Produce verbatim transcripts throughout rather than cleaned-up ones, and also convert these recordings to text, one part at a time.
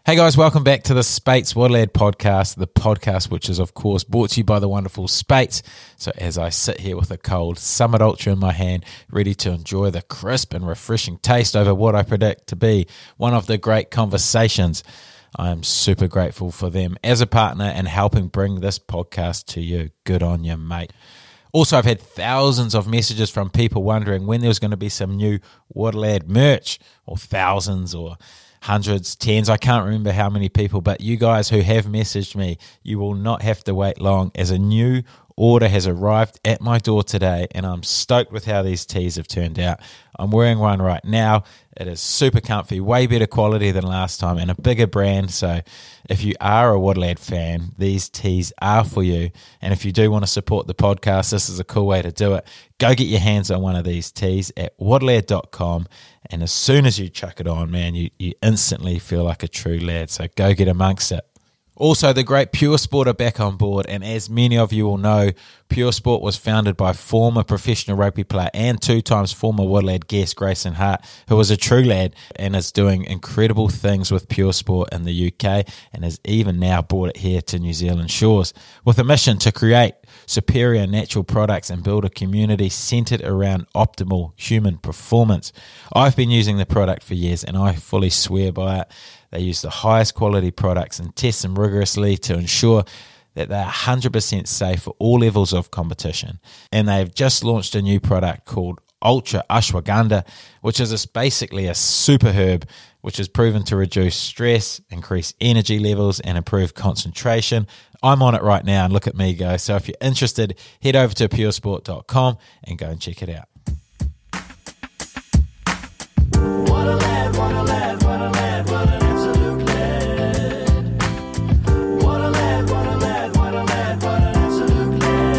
Hey guys, welcome back to the Spates Waterlad podcast, the podcast which is of course brought to you by the wonderful Spates. So as I sit here with a cold Summit Ultra in my hand, ready to enjoy the crisp and refreshing taste over what I predict to be one of the great conversations, I am super grateful for them as a partner and helping bring this podcast to you. Good on you, mate. Also, I've had thousands of messages from people wondering when there was going to be some new Waterlad merch, or thousands or hundreds, tens, I can't remember how many people, but you guys who have messaged me, you will not have to wait long as a new order has arrived at my door today, and I'm stoked with how these tees have turned out. I'm wearing one right now. It is super comfy, way better quality than last time, and a bigger brand. So if you are a Waterlad fan, these tees are for you. And if you do want to support the podcast, this is a cool way to do it. Go get your hands on one of these tees at waterlad dot com. And as soon as you chuck it on, man, you, you instantly feel like a true lad. So go get amongst it. Also, the great Pure Sport are back on board, and as many of you will know, Pure Sport was founded by former professional rugby player and two times former Waterlad guest Grayson Hart, who was a true lad and is doing incredible things with Pure Sport in the U K and has even now brought it here to New Zealand shores with a mission to create superior natural products and build a community centered around optimal human performance. I've been using the product for years and I fully swear by it. They use the highest quality products and test them rigorously to ensure that they're one hundred percent safe for all levels of competition. And they've just launched a new product called Ultra Ashwagandha, which is a, basically a super herb which is proven to reduce stress, increase energy levels, and improve concentration. I'm on it right now, and look at me go. So if you're interested, head over to pure sport dot com and go and check it out. What a lad, what a lad, what a lad, what an absolute lad. What a lad, what a lad, what a lad, what an absolute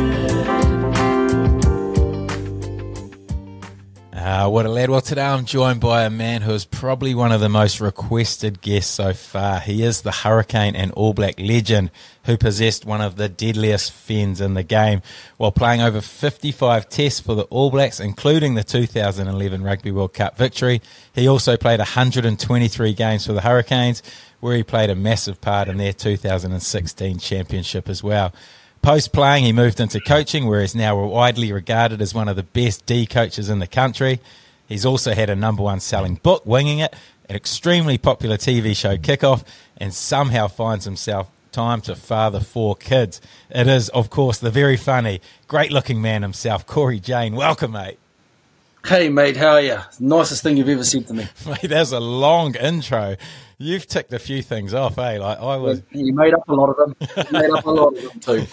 lad. Uh, what a lad. Well, today I'm joined by a man who is probably one of the most requested guests so far. He is the Hurricane and All Black legend who possessed one of the deadliest fins in the game while playing over fifty-five tests for the All Blacks, including the two thousand eleven Rugby World Cup victory. He also played one hundred twenty-three games for the Hurricanes, where he played a massive part in their two thousand sixteen championship as well. Post-playing, he moved into coaching, where he's now widely regarded as one of the best D coaches in the country. He's also had a number one selling book, Winging It, an extremely popular T V show, Kickoff, and somehow finds himself time to father four kids. It is, of course, the very funny, great-looking man himself, Corey Jane. Welcome, mate. Hey, mate, how are you? Nicest thing you've ever said to me. Mate, that's a long intro. You've ticked a few things off, eh? Like I was. You made up a lot of them. You made up a lot of them too.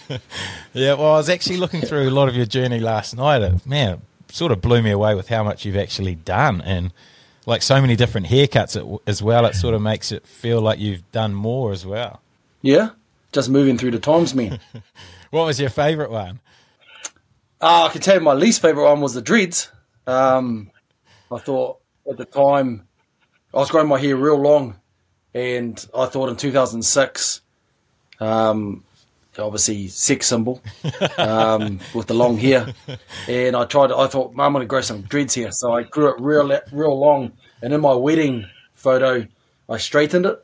Yeah, well, I was actually looking through a lot of your journey last night. It, man, it sort of blew me away with how much you've actually done, and like so many different haircuts as well. It sort of makes it feel like you've done more as well. Yeah, just moving through the times, man. What was your favourite one? Uh, I can tell you my least favourite one was the dreads. Um, I thought at the time I was growing my hair real long, and I thought in two thousand six, um, obviously sex symbol um, with the long hair, and I tried. I thought, Mum, I'm going to grow some dreads here, so I grew it real, real long. And in my wedding photo, I straightened it.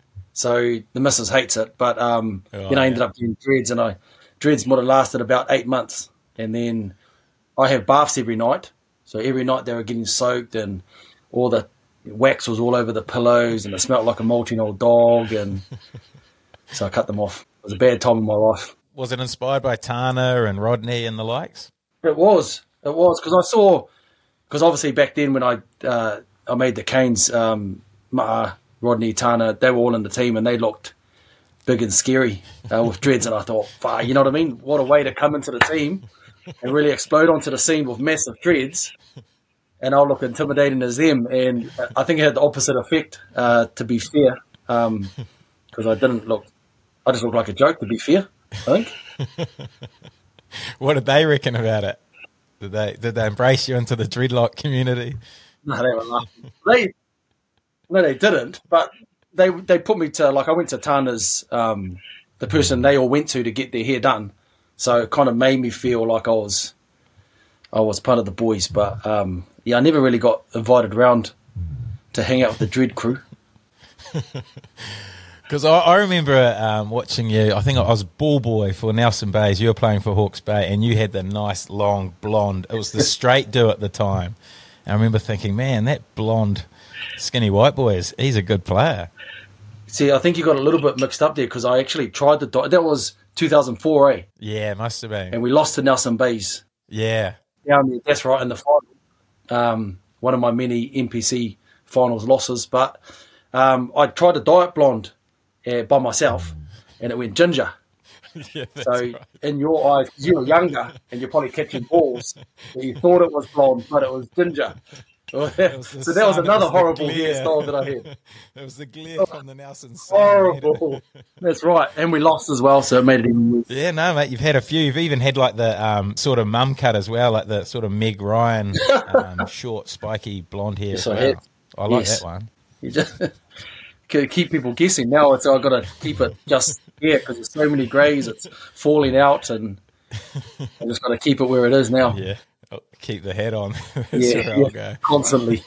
So the missus hates it, but um, oh, you know, I ended yeah. up doing dreads, and I dreads would have lasted about eight months. And then I have baths every night, so every night they were getting soaked, and all the wax was all over the pillows, and it smelled like a molting old dog, and so I cut them off. It was a bad time in my life. Was it inspired by Tana and Rodney and the likes? It was. It was, because I saw, because obviously back then when I uh, I made the Canes, um, uh, Rodney, Tana, they were all in the team, and they looked big and scary uh, with dreads, and I thought, wow, you know what I mean? What a way to come into the team and really explode onto the scene with massive dreads, and I'll look intimidating as them. And I think it had the opposite effect, uh, to be fair, because um, I didn't look, I just looked like a joke, to be fair, I think. What did they reckon about it? Did they did they embrace you into the dreadlock community? No, they were laughing. They, no, they didn't, but they they put me to, like, I went to Tana's, um, the person they all went to to get their hair done. So it kind of made me feel like I was I was part of the boys. But, um, yeah, I never really got invited around to hang out with the dread crew. Because I, I remember um, watching you. I think I was ball boy for Nelson Bays. You were playing for Hawke's Bay, and you had the nice long blonde. It was the straight do at the time. And I remember thinking, man, that blonde, skinny white boy is he's a good player. See, I think you got a little bit mixed up there because I actually tried the that was two thousand four, eh? Yeah, must have been. And we lost to Nelson Bays. Yeah, Yeah, I mean, that's right in the final. Um, one of my many N P C finals losses, but um, I tried a diet blonde. Uh, by myself, and it went ginger. Yeah, so right. in your eyes, you were younger, and you're probably catching balls. So you thought it was blonde, but it was ginger. so that sun, was another was horrible hairstyle that I had. It was the glare from the Nelson sun. Horrible. That's right, and we lost as well, so it made it even worse. Yeah, no, mate, you've had a few. You've even had like the um, sort of mum cut as well, like the sort of Meg Ryan um, short, spiky blonde hair. Yes, as I well. had. I like Yes. that one. You just keep people guessing. Now it's I've got to keep it just here because there's so many greys, it's falling out, and I just got to keep it where it is now. Yeah, I'll keep the head on. That's Yeah, where yeah, I'll go. constantly.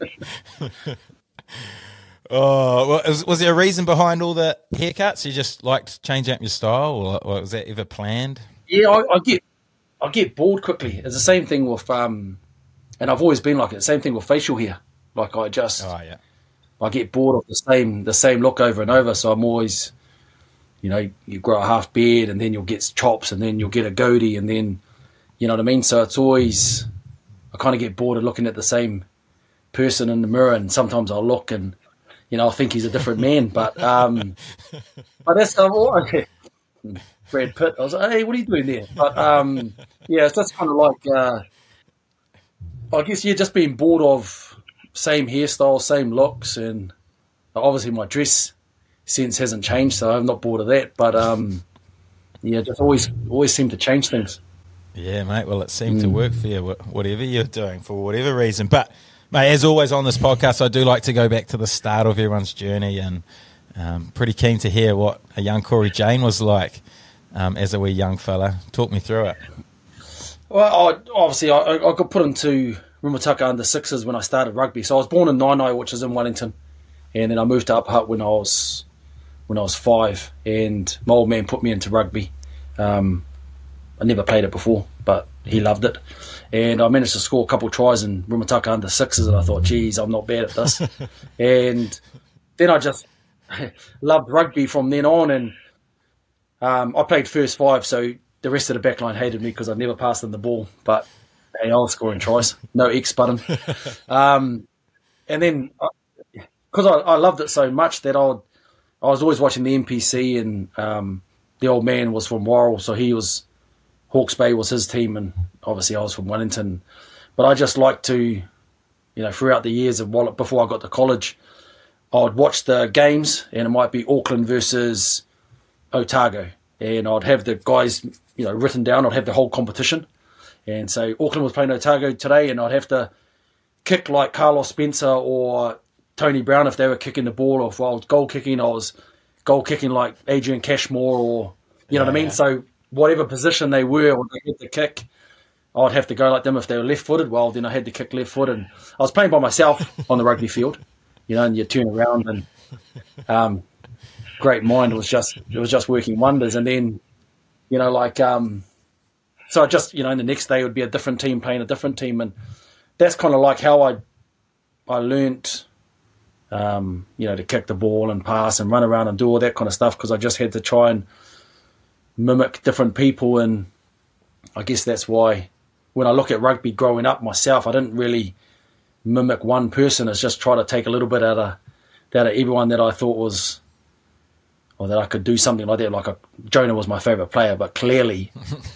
Oh, well, was, was there a reason behind all the haircuts? You just liked changing up your style, or, or was that ever planned? Yeah, I, I get I get bored quickly. It's the same thing with um, and I've always been like it. The same thing with facial hair. Like I just Oh, yeah. I get bored of the same the same look over and over. So I'm always, you know, you grow a half beard and then you'll get chops and then you'll get a goatee and then, you know what I mean. So it's always I kind of get bored of looking at the same person in the mirror, and sometimes I'll look and you know I think he's a different man. But um, but that's I've always, Brad Pitt. I was like, hey, what are you doing there? But um, yeah, it's just kind of like uh, I guess you're just being bored of same hairstyle, same looks, and obviously my dress sense hasn't changed, so I'm not bored of that. But um, yeah, just always always seem to change things. Yeah, mate. Well, it seemed mm. to work for you, whatever you're doing, for whatever reason. But, mate, as always on this podcast, I do like to go back to the start of everyone's journey, and um, pretty keen to hear what a young Corey Jane was like um, as a wee young fella. Talk me through it. Well, I, obviously, I, I got put into Rimutaka under sixes when I started rugby. So I was born in Nainai, which is in Wellington, and then I moved to Upper Hutt when I was when I was five, and my old man put me into rugby. Um, I never played it before, but he loved it, and I managed to score a couple of tries in Rimutaka under sixes, and I thought, geez, I'm not bad at this. And then I just loved rugby from then on, and um, I played first five, so the rest of the backline hated me because I never passed them the ball, but hey, I was scoring tries, no X button. Um, and then, because I, I, I loved it so much that I would, I was always watching the N P C, and um, the old man was from Worrell, so he was, Hawke's Bay was his team, and obviously I was from Wellington. But I just liked to, you know, throughout the years of while, before I got to college, I would watch the games, and it might be Auckland versus Otago, and I'd have the guys, you know, written down. I'd have the whole competition. And so Auckland was playing Otago today, and I'd have to kick like Carlos Spencer or Tony Brown if they were kicking the ball, or if I was goal kicking, I was goal kicking like Adrian Cashmore, or, you know yeah, what I mean? Yeah. So whatever position they were when they had to kick, I'd have to go like them. If they were left-footed, well, then I had to kick left-footed. And I was playing by myself on the rugby field, you know, and you turn around and um, great mind was just, it was just working wonders. And then, you know, like... Um, So I just, you know, the next day it would be a different team playing a different team. And that's kind of like how I I learnt, um, you know, to kick the ball and pass and run around and do all that kind of stuff, because I just had to try and mimic different people. And I guess that's why when I look at rugby growing up myself, I didn't really mimic one person. It's just try to take a little bit out of, out of everyone that I thought was, or that I could do something like that. Like a, Jonah was my favourite player, but clearly...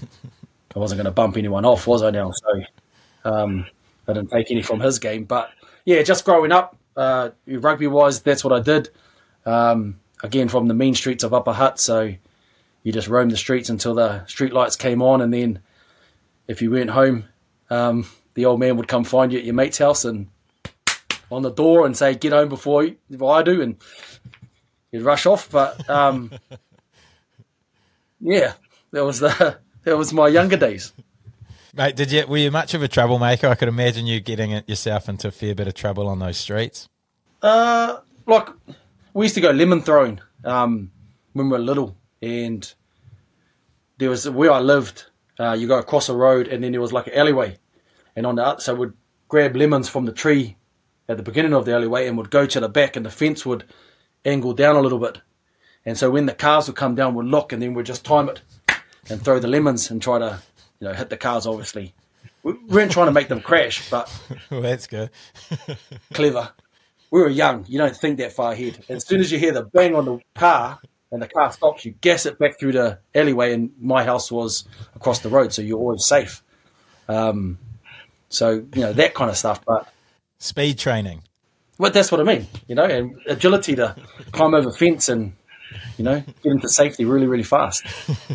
I wasn't going to bump anyone off, was I now? So um, I didn't take any from his game. But, yeah, just growing up, uh, rugby-wise, that's what I did. Um, again, from the mean streets of Upper Hutt. So you just roamed the streets until the street lights came on. And then if you weren't home, um, the old man would come find you at your mate's house and on the door and say, get home before, you, before I do. And you'd rush off. But, um, yeah, that was the... That was my younger days. Mate, did you were you much of a troublemaker? I could imagine you getting it yourself into a fair bit of trouble on those streets. Uh, like, we used to go lemon throwing um, when we were little, and there was where I lived. Uh, you go across a road, and then there was like an alleyway, and on the other, so we'd grab lemons from the tree at the beginning of the alleyway, and would go to the back, and the fence would angle down a little bit, and so when the cars would come down, we'd look, and then we'd just time it and throw the lemons and try to, you know, hit the cars. Obviously, we weren't trying to make them crash, but well, that's good. clever. We were young. You don't think that far ahead. As soon as you hear the bang on the car and the car stops, you gas it back through the alleyway, and my house was across the road, so you're always safe. Um, so, you know, that kind of stuff. But speed training. Well, that's what I mean, you know, and agility to climb over a fence and, you know, get into safety really, really fast.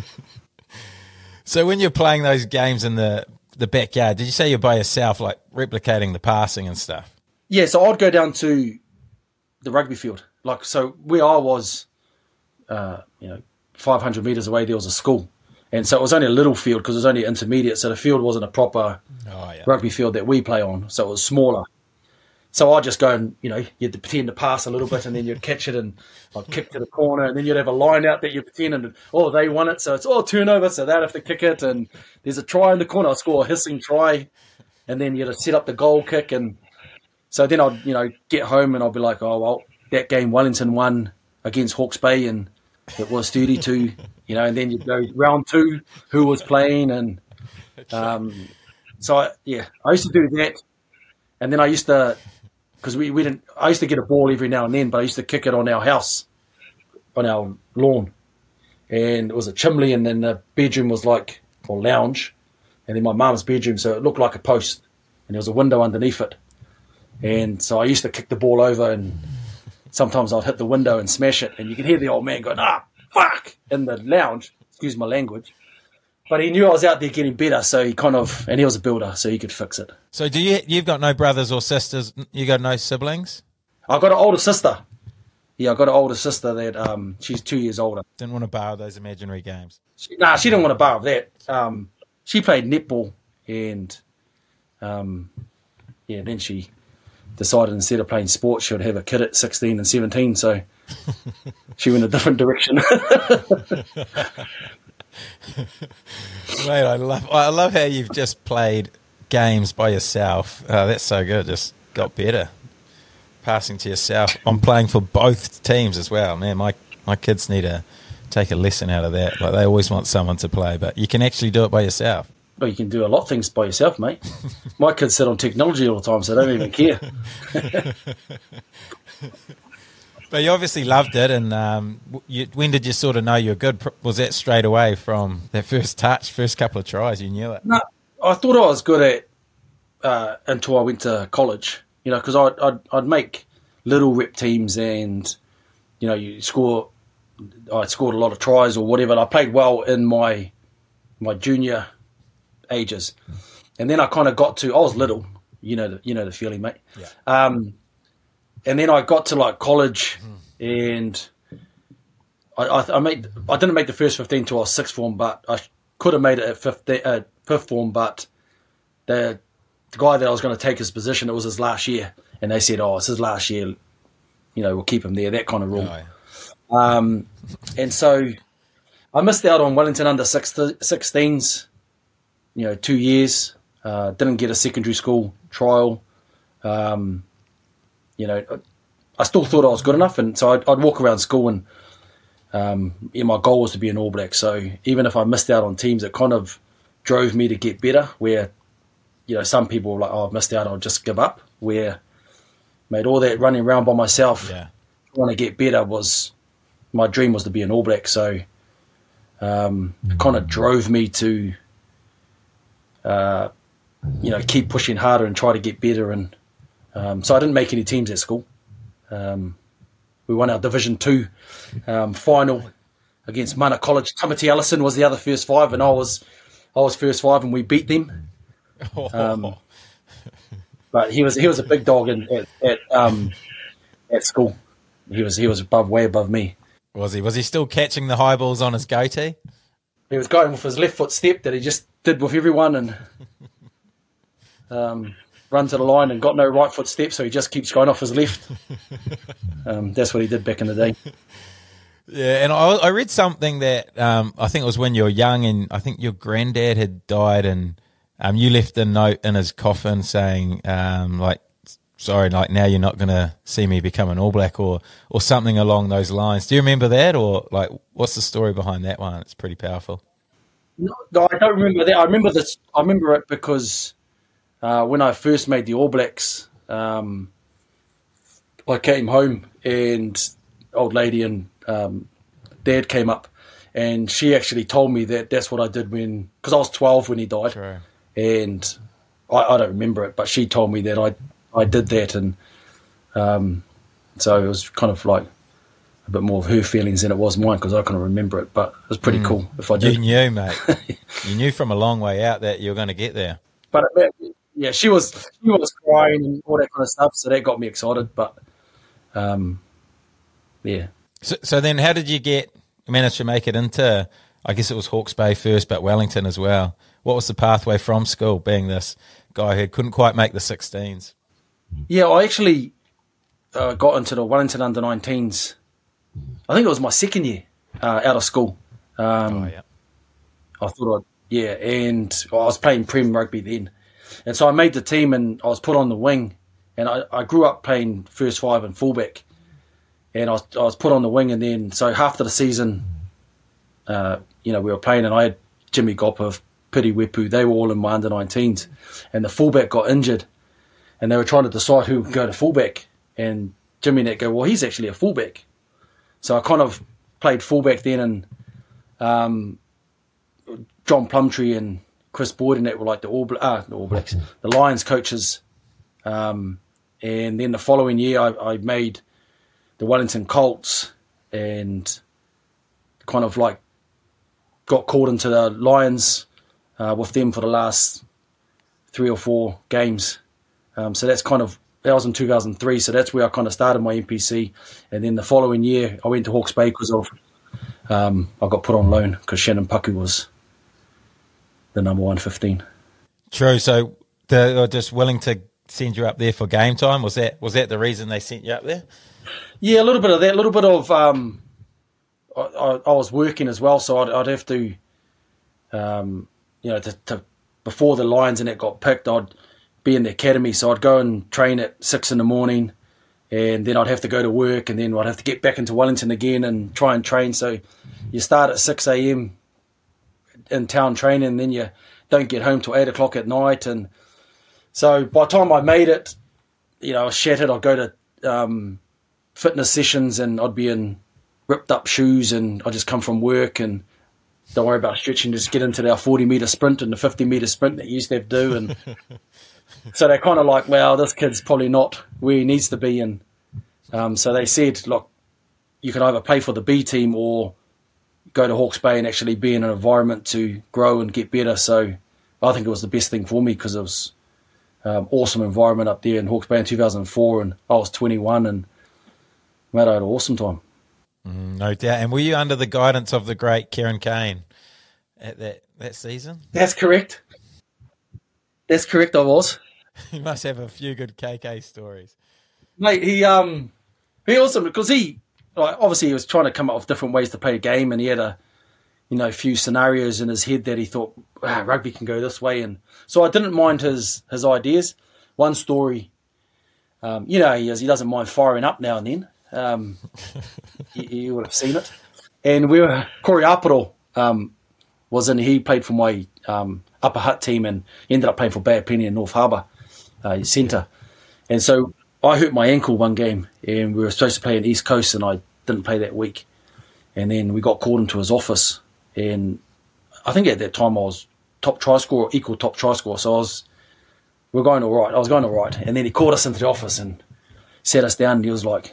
So when you're playing those games in the, the backyard, did you say you're by yourself, like replicating the passing and stuff? Yeah, so I'd go down to the rugby field. Like, so where I was, uh, you know, five hundred metres away, there was a school. And so it was only a little field because it was only intermediate. So the field wasn't a proper oh, yeah. rugby field that we play on. So it was smaller. So I'd just go and, you know, you'd pretend to pass a little bit, and then you'd catch it, and I'd kick to the corner, and then you'd have a line out that you pretend, and, oh, they won it. So it's all turnover. So they'd have to kick it. And there's a try in the corner. I'd score a hissing try. And then you'd set up the goal kick. And so then I'd, you know, get home, and I'd be like, oh, well, that game Wellington won against Hawke's Bay, and it was thirty-two, you know, and then you'd go round two, who was playing. And um, so, I, yeah, I used to do that. And then I used to, because we, we didn't, I used to get a ball every now and then, but I used to kick it on our house, on our lawn. And it was a chimney, and then the bedroom was like, or lounge, and then my mum's bedroom, so it looked like a post, and there was a window underneath it. And so I used to kick the ball over, and sometimes I'd hit the window and smash it, and you could hear the old man going, ah, fuck, in the lounge, excuse my language. But he knew I was out there getting better, so he kind of, and he was a builder, so he could fix it. So do you, you've got no brothers or sisters, you got no siblings? I've got an older sister. Yeah, I've got an older sister that, um, she's two years older. Didn't want to borrow those imaginary games? She, nah, she didn't want to borrow that. Um, she played netball, and, um, yeah, then she decided instead of playing sports, she would have a kid at sixteen and seventeen, so she went a different direction. Mate, I love I love how you've just played games by yourself. Oh, that's so good. Just got better. Passing to yourself. I'm playing for both teams as well. Man, my, my kids need to take a lesson out of that. Like, they always want someone to play, but you can actually do it by yourself. Well, you can do a lot of things by yourself, mate. My kids sit on technology all the time, so they don't even care. But you obviously loved it, and um, you, when did you sort of know you were good? Was that straight away from that first touch, first couple of tries, you knew it? No, I thought I was good at uh, until I went to college, you know, because I'd, I'd, I'd make little rep teams, and, you know, you score, I'd scored a lot of tries or whatever, and I played well in my my junior ages. And then I kind of got to, I was little, you know, the, you know the feeling, mate. Yeah. Um, and then I got to like college, and I, I, I made, I didn't make the first fifteen till I was sixth form, but I could have made it at fifth, uh, fifth form. But the, the guy that I was going to take his position, it was his last year, and they said, "Oh, it's his last year. You know, we'll keep him there." That kind of rule. Oh, yeah. Um, and so I missed out on Wellington under sixteens. You know, two years. Uh, didn't get a secondary school trial. Um, you know, I still thought I was good enough, and so I'd, I'd walk around school, and um, yeah, my goal was to be an All Black. So even if I missed out on teams, it kind of drove me to get better. Where, you know, some people were like, "Oh, I've missed out, I'll just give up." Where, made all that running around by myself, yeah. trying to get better was my dream was to be an All Black. So um, it kind of drove me to, uh, you know, keep pushing harder and try to get better. And um, so I didn't make any teams at school. Um, we won our Division Two um, final against Mana College. Timothy Ellison was the other first five, and I was I was first five, and we beat them. Um, but he was he was a big dog in, at at, um, at school. He was he was above way above me. Was he? Was he still catching the high balls on his goatee? He was going with his left foot step that he just did with everyone, and um, run to the line and got no right foot step, so he just keeps going off his left. Um, that's what he did back in the day. Yeah, and I, I read something that um, I think it was when you were young, and I think your granddad had died, and um, you left a note in his coffin saying, um, like, sorry, like now you're not going to see me become an All Black, or or something along those lines. Do you remember that, or like what's the story behind that one? It's pretty powerful. No, no, I don't remember that. I remember this. I remember it because uh, when I first made the All Blacks, um, I came home and old lady and um, dad came up, and she actually told me that that's what I did when, because I was twelve when he died, True. and I, I don't remember it, but she told me that I I did that, and um, so it was kind of like a bit more of her feelings than it was mine, because I couldn't remember it, but it was pretty mm. cool if I did. You knew, mate. You knew from a long way out that you were going to get there. But it, yeah, she was she was crying and all that kind of stuff, so that got me excited. But um, yeah. So, so then, how did you get manage to make it into? I guess it was Hawke's Bay first, but Wellington as well. What was the pathway from school, being this guy who couldn't quite make the sixteens? Yeah, I actually uh, got into the Wellington under nineteens. I think it was my second year uh, out of school. Um, oh, yeah. I thought I'd, yeah, and I was playing Prem rugby then. And so I made the team and I was put on the wing. And I, I grew up playing first five and fullback. And I was, I was put on the wing, and then, so after the season, uh, you know, we were playing, and I had Jimmy Gopper, Piri Wepu, they were all in my under nineteens. And the fullback got injured. And they were trying to decide who would go to fullback. And Jimmy and that go, well, he's actually a fullback. So I kind of played fullback then, and um, John Plumtree and Chris Boyd and that were like the All, uh, the All Blacks, the Lions coaches. Um, and then the following year, I, I made the Wellington Colts, and kind of like got called into the Lions uh, with them for the last three or four games. Um, so that's kind of, that was in two thousand three, so that's where I kind of started my N P C. And then the following year, I went to Hawke's Bay because of um, I got put on loan because Shannon Paku was the number one fifteen. True. So they were just willing to send you up there for game time. Was that was that the reason they sent you up there? Yeah, a little bit of that. A little bit of um, I, I, I was working as well, so I'd, I'd have to, um, you know, to, to before the Lions and it got picked, I'd be in the academy, so I'd go and train at six in the morning, and then I'd have to go to work, and then I'd have to get back into Wellington again and try and train. So you start at six a.m. in town training, and then you don't get home till eight o'clock at night. And so by the time I made it, you know, I was shattered. I'd go to um, fitness sessions, and I'd be in ripped up shoes, and I'd just come from work and don't worry about stretching, just get into our forty metre sprint and the fifty metre sprint that you used to have to do. And so they're kind of like, well, this kid's probably not where he needs to be. And um, so they said, look, you can either play for the B team or go to Hawke's Bay and actually be in an environment to grow and get better. So I think it was the best thing for me, because it was um, awesome environment up there in Hawke's Bay in two thousand four, and I was twenty-one, and mate, I had an awesome time. Mm, no doubt. And were you under the guidance of the great Kieran Kane at that, that season? That's correct. That's correct, I was. He must have a few good K K stories. Mate, he um he awesome, because he like obviously he was trying to come up with different ways to play a game, and he had a you know a few scenarios in his head that he thought, ah, rugby can go this way, and so I didn't mind his his ideas. One story, um, you know, he is, he doesn't mind firing up now and then. Um, you, you would have seen it. And we were Corey Aparo um, was in. He played for my um, Upper Hutt team, and ended up playing for Bay Penny in North Harbour uh, centre. And so I hurt my ankle one game, and we were supposed to play in East Coast, and I didn't play that week. And then we got called into his office, and I think at that time I was top try scorer, equal top try scorer. So I was, we were going all right. I was going all right. And then he called us into the office and sat us down, and he was like,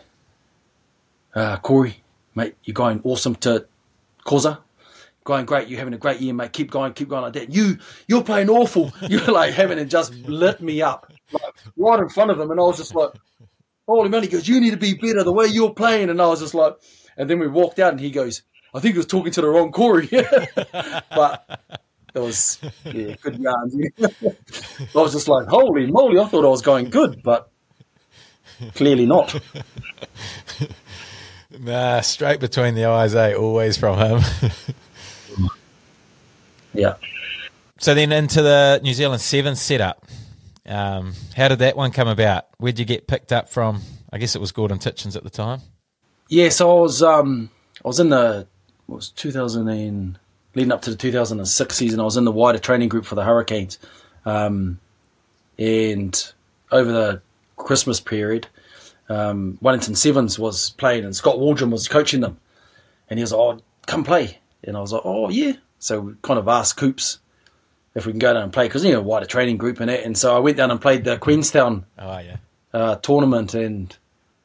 uh, Corey, mate, you're going awesome to Koza. Going great. You're having a great year, mate. Keep going, keep going like that. You, you're playing awful. You're like having it just lit me up like, right in front of him. And I was just like, holy man. He goes, you need to be better the way you're playing. And I was just like, and then we walked out, and he goes, I think he was talking to the wrong Corey. But It was yeah, good yarns. I was just like, holy moly, I thought I was going good, but clearly not. Nah, straight between the eyes, eh? Always from him. Yeah. So then into the New Zealand Sevens setup. Um, how did that one come about? Where'd you get picked up from? I guess it was Gordon Titchens at the time. Yeah, so I was um, I was in the what was two thousand and leading up to the two thousand six season. I was in the wider training group for the Hurricanes, um, and over the Christmas period, um, Wellington Sevens was playing, and Scott Waldron was coaching them, and he was like, "Oh, come play," and I was like, "Oh yeah." So we kind of asked Coops if we can go down and play, because, you know, wider training group and it. And so I went down and played the Queenstown oh, yeah. uh, tournament, and,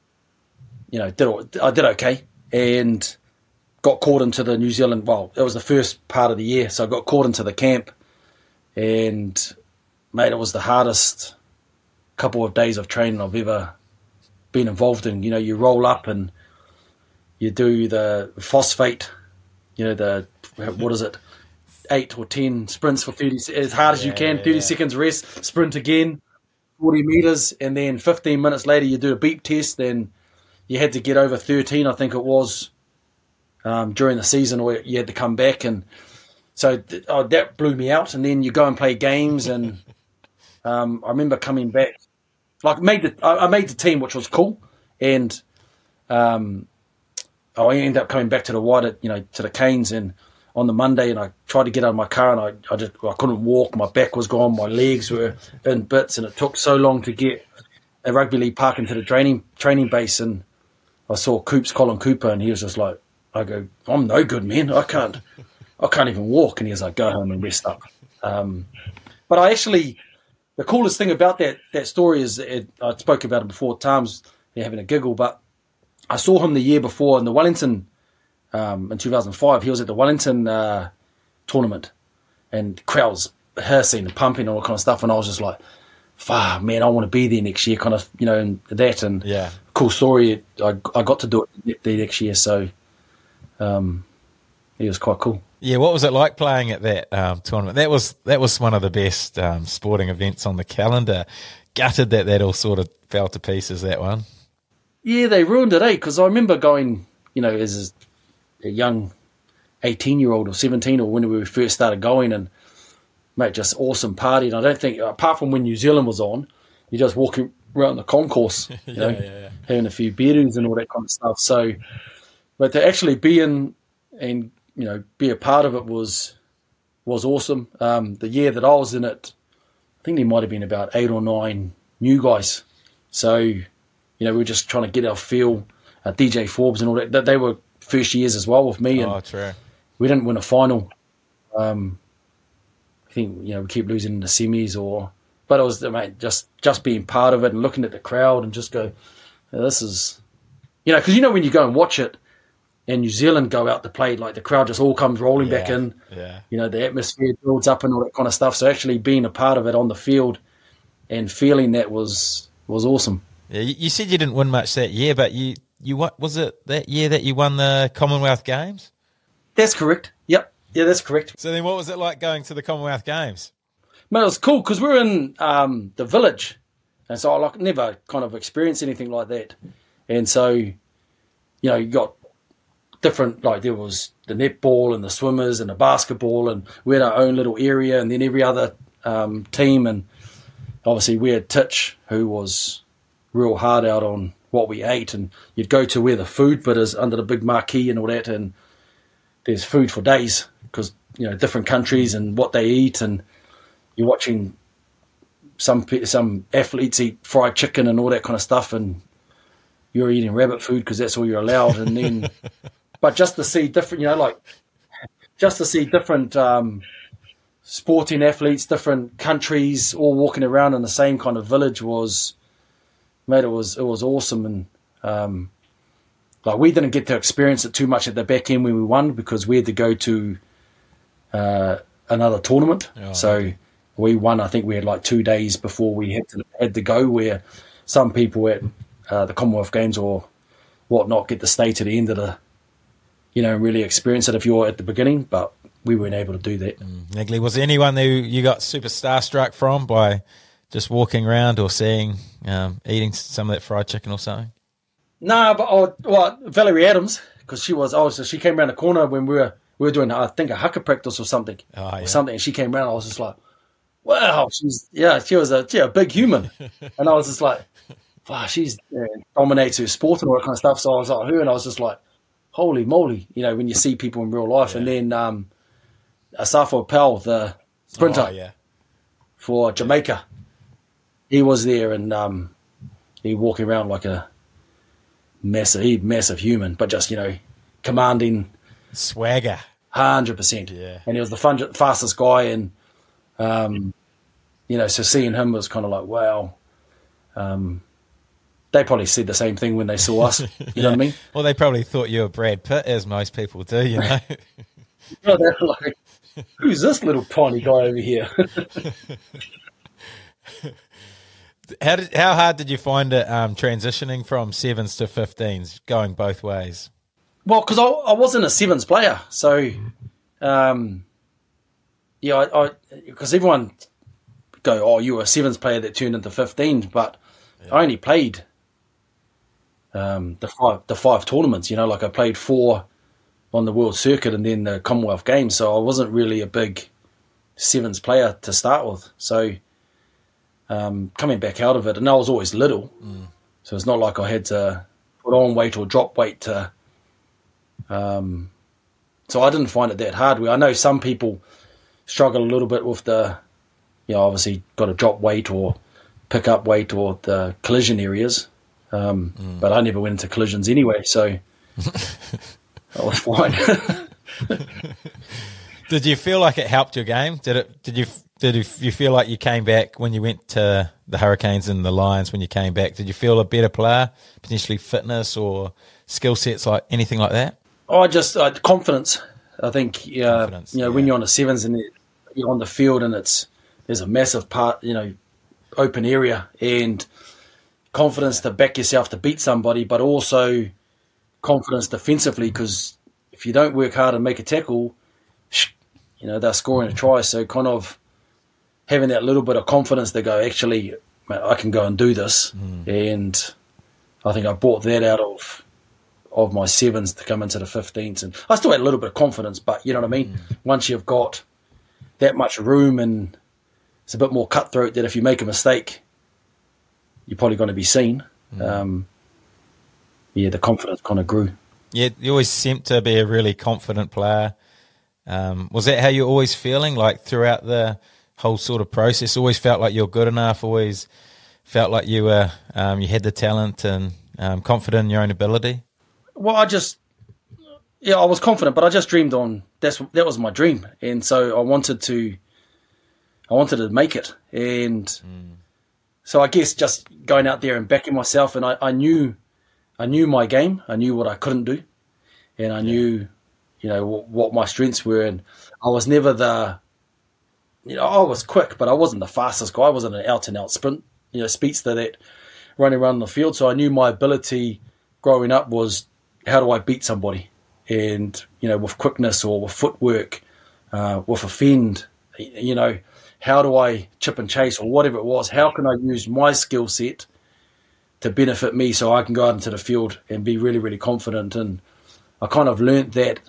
you know, did I did okay, and got called into the New Zealand, well, it was the first part of the year, so I got called into the camp, and, mate, it was the hardest couple of days of training I've ever been involved in. You know, you roll up and you do the phosphate, you know, the, what is it? Eight or ten sprints for thirty, as hard as yeah, you can. yeah, Thirty yeah. seconds rest, sprint again, forty meters, and then fifteen minutes later you do a beep test. Then you had to get over thirteen, I think it was, um, during the season, or you had to come back, and so th- oh, that blew me out. And then you go and play games, and um, I remember coming back, like made the I, I made the team, which was cool, and um, I ended up coming back to the wider, you know, to the Canes, and on the Monday, and I tried to get out of my car, and I, I just I couldn't walk. My back was gone, my legs were in bits, and it took so long to get a rugby league park into the training training base. And I saw Coops, Colin Cooper, and he was just like, I go, I'm no good, man. I can't, I can't even walk. And he was like, go home and rest up. Um, but I actually, the coolest thing about that that story is, it, I spoke about it before times, they're having a giggle, but I saw him the year before in the Wellington. Um, in two thousand five, he was at the Wellington uh, tournament, and crowds hissing and pumping and all that kind of stuff. And I was just like, "Fuck, man, I want to be there next year." Kind of, you know, and that and Yeah. cool story. I I got to do it the next year, so um, it was quite cool. Yeah, what was it like playing at that um, tournament? That was that was one of the best um, sporting events on the calendar. Gutted that that all sort of fell to pieces, that one. Yeah, they ruined it, eh? Because I remember going, you know, as a young eighteen-year-old or seventeen, or when we first started going, and, mate, just awesome party. And I don't think, apart from when New Zealand was on, you're just walking around the concourse, you yeah, know, yeah, yeah. having a few beers and all that kind of stuff. So, but to actually be in and, you know, be a part of it was was awesome. Um, the year that I was in it, I think there might have been about eight or nine new guys. So, you know, we were just trying to get our feel. Uh, D J Forbes and all that, they were first years as well with me, and Oh, true. we didn't win a final. Um, I think, you know, we keep losing in the semis, or but it was, mate, just just being part of it and looking at the crowd and just go, this is, you know, because you know when you go and watch it, and New Zealand go out to play, like the crowd just all comes rolling Yeah, back in. yeah. You know, the atmosphere builds up and all that kind of stuff. So actually being a part of it on the field and feeling that was was awesome. Yeah, you, you said you didn't win much that year, but you you what was it that year that you won the Commonwealth Games? That's correct. Yep. Yeah, that's correct. So then, what was it like going to the Commonwealth Games? Man, it was cool because we were in um, the village, and so I like never kind of experienced anything like that. And so, you know, you got different, like there was the netball and the swimmers and the basketball, and we had our own little area, and then every other um, team, and obviously we had Titch, who was real hard out on what we ate, and you'd go to where the food bit is under the big marquee and all that, and there's food for days because, you know, different countries and what they eat, and you're watching some some athletes eat fried chicken and all that kind of stuff, and you're eating rabbit food because that's all you're allowed. And then, but just to see different, you know, like just to see different um, sporting athletes, different countries, all walking around in the same kind of village was, mate, it was it was awesome. And um, like we didn't get to experience it too much at the back end when we won because we had to go to uh, another tournament. Oh, so okay. we won. I think we had like two days before we had to had to go. Where some people at uh, the Commonwealth Games or whatnot get to stay to the end of the, you know, really experience it if you're at the beginning. But we weren't able to do that. Mm. Niggly, was there anyone who you got super starstruck from by just walking around or seeing, um, eating some of that fried chicken or something? No, but oh, well, Valerie Adams, because she was, oh, so she came around the corner when we were we were doing, I think, a haka practice or something, oh, yeah. or something, and she came around. I was just like, wow, she's yeah, she was a, she a big human, and I was just like, wow, she's yeah, dominates her sport and all that kind of stuff. So I was like her, and I was just like, holy moly, you know, when you see people in real life, yeah. And then um, Asafo Powell, the sprinter oh, yeah. for Jamaica, he was there, and um, he walking around like a massive, massive human, but just, you know, commanding swagger, hundred percent. Yeah, and he was the fun, fastest guy, and um, you know, so seeing him was kind of like, wow. Um, they probably said the same thing when they saw us. You yeah. know what I mean? Well, they probably thought you were Brad Pitt, as most people do. You know, well, they're like, who's this little tiny guy over here? How did how hard did you find it um, transitioning from sevens to fifteens, going both ways? Well, because I, I wasn't a sevens player, so um, yeah, I because everyone go, oh, you were a sevens player that turned into fifteen, but yeah. I only played um, the five the five tournaments. You know, like I played four on the World Circuit and then the Commonwealth Games, so I wasn't really a big sevens player to start with. So. Um, coming back out of it, and I was always little, mm. so it's not like I had to put on weight or drop weight to. Um, so I didn't find it that hard. I know some people struggle a little bit with the, you know, obviously got to drop weight or pick up weight or the collision areas, um, mm. but I never went into collisions anyway, so I was fine. Did you feel like it helped your game? Did it? Did you? Did you feel like you came back when you went to the Hurricanes and the Lions? When you came back, did you feel a better player, potentially fitness or skill sets, like anything like that? Oh, just uh, confidence. I think uh, confidence, you know yeah. when you're on the sevens and you're on the field and it's there's a massive part, you know, open area and confidence yeah. to back yourself to beat somebody, but also confidence defensively, because if you don't work hard and make a tackle, you know they're scoring a try. So kind of having that little bit of confidence to go, actually, I can go and do this. Mm. And I think I brought that out of of my sevens to come into the fifteens. And I still had a little bit of confidence, but you know what I mean? Mm. Once you've got that much room and it's a bit more cutthroat that if you make a mistake, you're probably going to be seen. Mm. Um, yeah, the confidence kind of grew. Yeah, you always seemed to be a really confident player. Um, was that how you're always feeling, like throughout the whole sort of process? Always felt like you're good enough, always felt like you were um, you had the talent and um, confident in your own ability? Well, I just, yeah, I was confident, but I just dreamed on, that's that was my dream. And so I wanted to, I wanted to make it. And mm. so I guess just going out there and backing myself, and I, I knew, I knew my game, I knew what I couldn't do, and I yeah. knew, you know, what my strengths were. And I was never the, you know, I was quick, but I wasn't the fastest guy. I wasn't an out-and-out sprint, you know, speedster that running around the field. So I knew my ability growing up was, how do I beat somebody? And, you know, with quickness or with footwork, uh, with a fend, you know, how do I chip and chase or whatever it was? How can I use my skill set to benefit me so I can go out into the field and be really, really confident? And I kind of learnt that,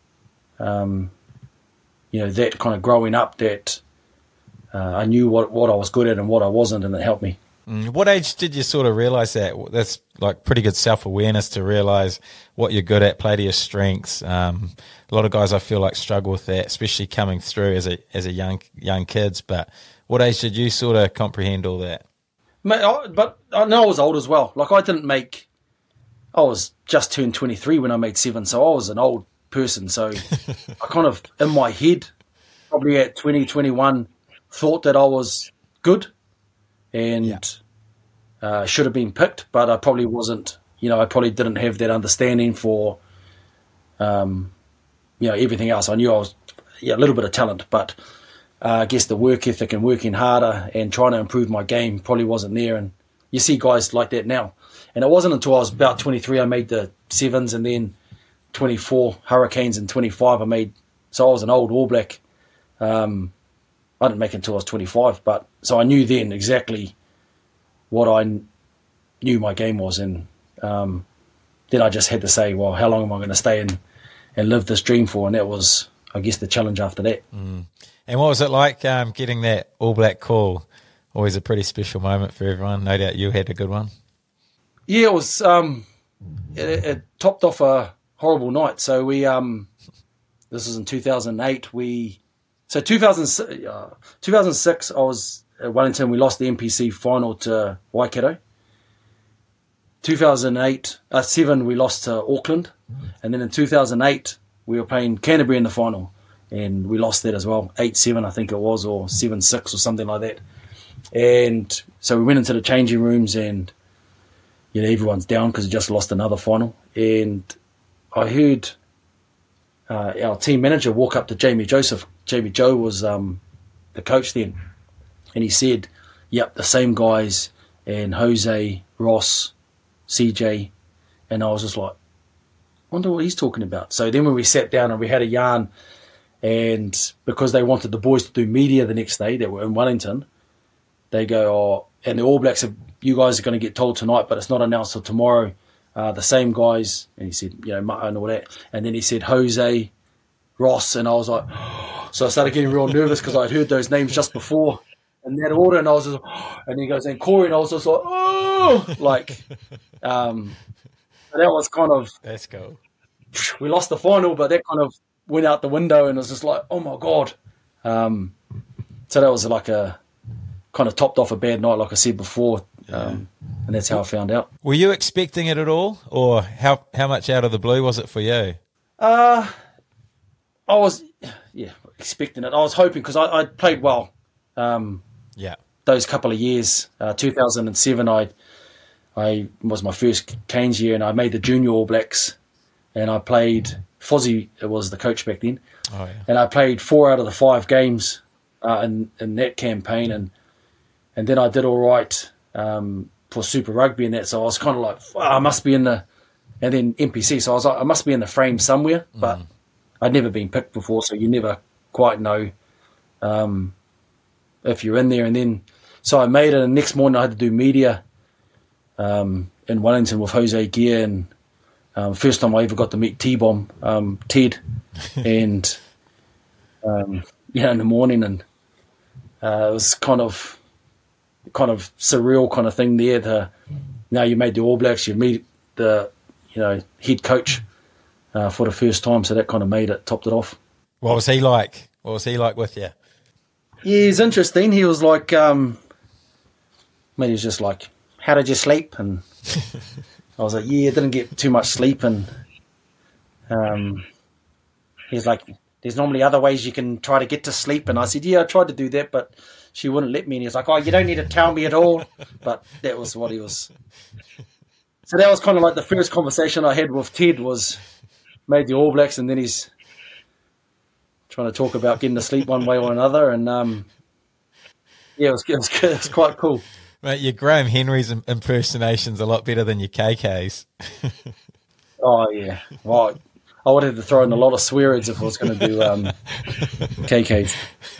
um, you know, that kind of growing up, that uh, I knew what, what I was good at and what I wasn't, and it helped me. Mm. What age did you sort of realise that? That's like pretty good self-awareness to realise what you're good at, play to your strengths. Um, a lot of guys I feel like struggle with that, especially coming through as a as a young young kids. But what age did you sort of comprehend all that? But I know I was old as well. Like I didn't make, I was just turned twenty-three when I made seven, so I was an old person. So I kind of, in my head, probably at twenty, twenty-one, thought that I was good and yeah. uh, should have been picked, but I probably wasn't, you know, I probably didn't have that understanding for, um, you know, everything else. I knew I was, yeah, a little bit of talent, but uh, I guess the work ethic and working harder and trying to improve my game probably wasn't there. And you see guys like that now. And it wasn't until I was about twenty-three I made the sevens, and then twenty-four Hurricanes and twenty-five I made So I was an old All Black. Um, I didn't make it until I was twenty-five, but so I knew then exactly what I knew my game was, and um, then I just had to say, well, how long am I going to stay and, and live this dream for? And that was, I guess, the challenge after that. Mm. And what was it like um, getting that All Black call? Always a pretty special moment for everyone. No doubt you had a good one. Yeah, it was. Um, it, it topped off a horrible night. So we, um, this was in two thousand eight. We, so two thousand, uh, two thousand six, I was at Wellington. We lost the N P C final to Waikato. two thousand eight, uh, seven, we lost to Auckland, and then in two thousand eight we were playing Canterbury in the final, and we lost that as well, eight seven I think it was, or seven six or something like that. And so we went into the changing rooms, and you know everyone's down because we just lost another final. And I heard uh, our team manager walk up to Jamie Joseph. Jamie Joe was um, the coach then, and he said, "Yep, the same guys, and Jose, Ross, C J," and I was just like, wonder what he's talking about. So then when we sat down and we had a yarn, and because they wanted the boys to do media the next day, they were in Wellington, they go, oh, and the All Blacks, are, you guys are going to get told tonight, but it's not announced till tomorrow. Uh, the same guys, and he said, you know, Mutton and all that. And then he said Jose, Ross, and I was like, so I started getting real nervous because I'd heard those names just before in that order, and I was just, and he goes, and Corey, and I was just like, oh, like, um, that was kind of, let's go. We lost the final, but that kind of went out the window, and it was just like, oh my God. Um, so that was like a kind of topped off a bad night, like I said before, um, and that's how I found out. Were you expecting it at all, or how how much out of the blue was it for you? Uh, I was, yeah, expecting it. I was hoping because I, I played well. Um, yeah, those couple of years, uh, two thousand seven, I I was my first Canes year, and I made the junior All Blacks, and I played. Fozzie was the coach back then, oh, yeah. And I played four out of the five games uh, in in that campaign, and and then I did all right um, for Super Rugby and that. So I was kind of like, oh, I must be in the, and then N P C. So I was like, I must be in the frame somewhere, but mm. I'd never been picked before, so you never quite know um, if you're in there. And then so I made it, and the next morning I had to do media um, in Wellington with Jose Gear, and um, first time I ever got to meet T-Bomb, um, Ted, and um, yeah, in the morning, and uh, it was kind of kind of surreal kind of thing there. The, now you made the All Blacks, you meet the you know head coach uh, for the first time, so that kind of made it, topped it off. What was he like? What was he like with you? Yeah, he's interesting. He was like, um, I mean, he was just like, how did you sleep? And I was like, yeah, I didn't get too much sleep. And um, he's like, there's normally other ways you can try to get to sleep. And I said, yeah, I tried to do that, but she wouldn't let me. And he was like, oh, you don't need to tell me at all. But that was what he was. So that was kind of like the first conversation I had with Ted, was made the All Blacks, and then he's trying to talk about getting to sleep one way or another. And um, yeah, it was, it, was, it was quite cool. Mate, your Graham Henry's impersonation's a lot better than your K K's. Oh, yeah. Well, I would have to throw in a lot of swear words if I was going to do um, K K's.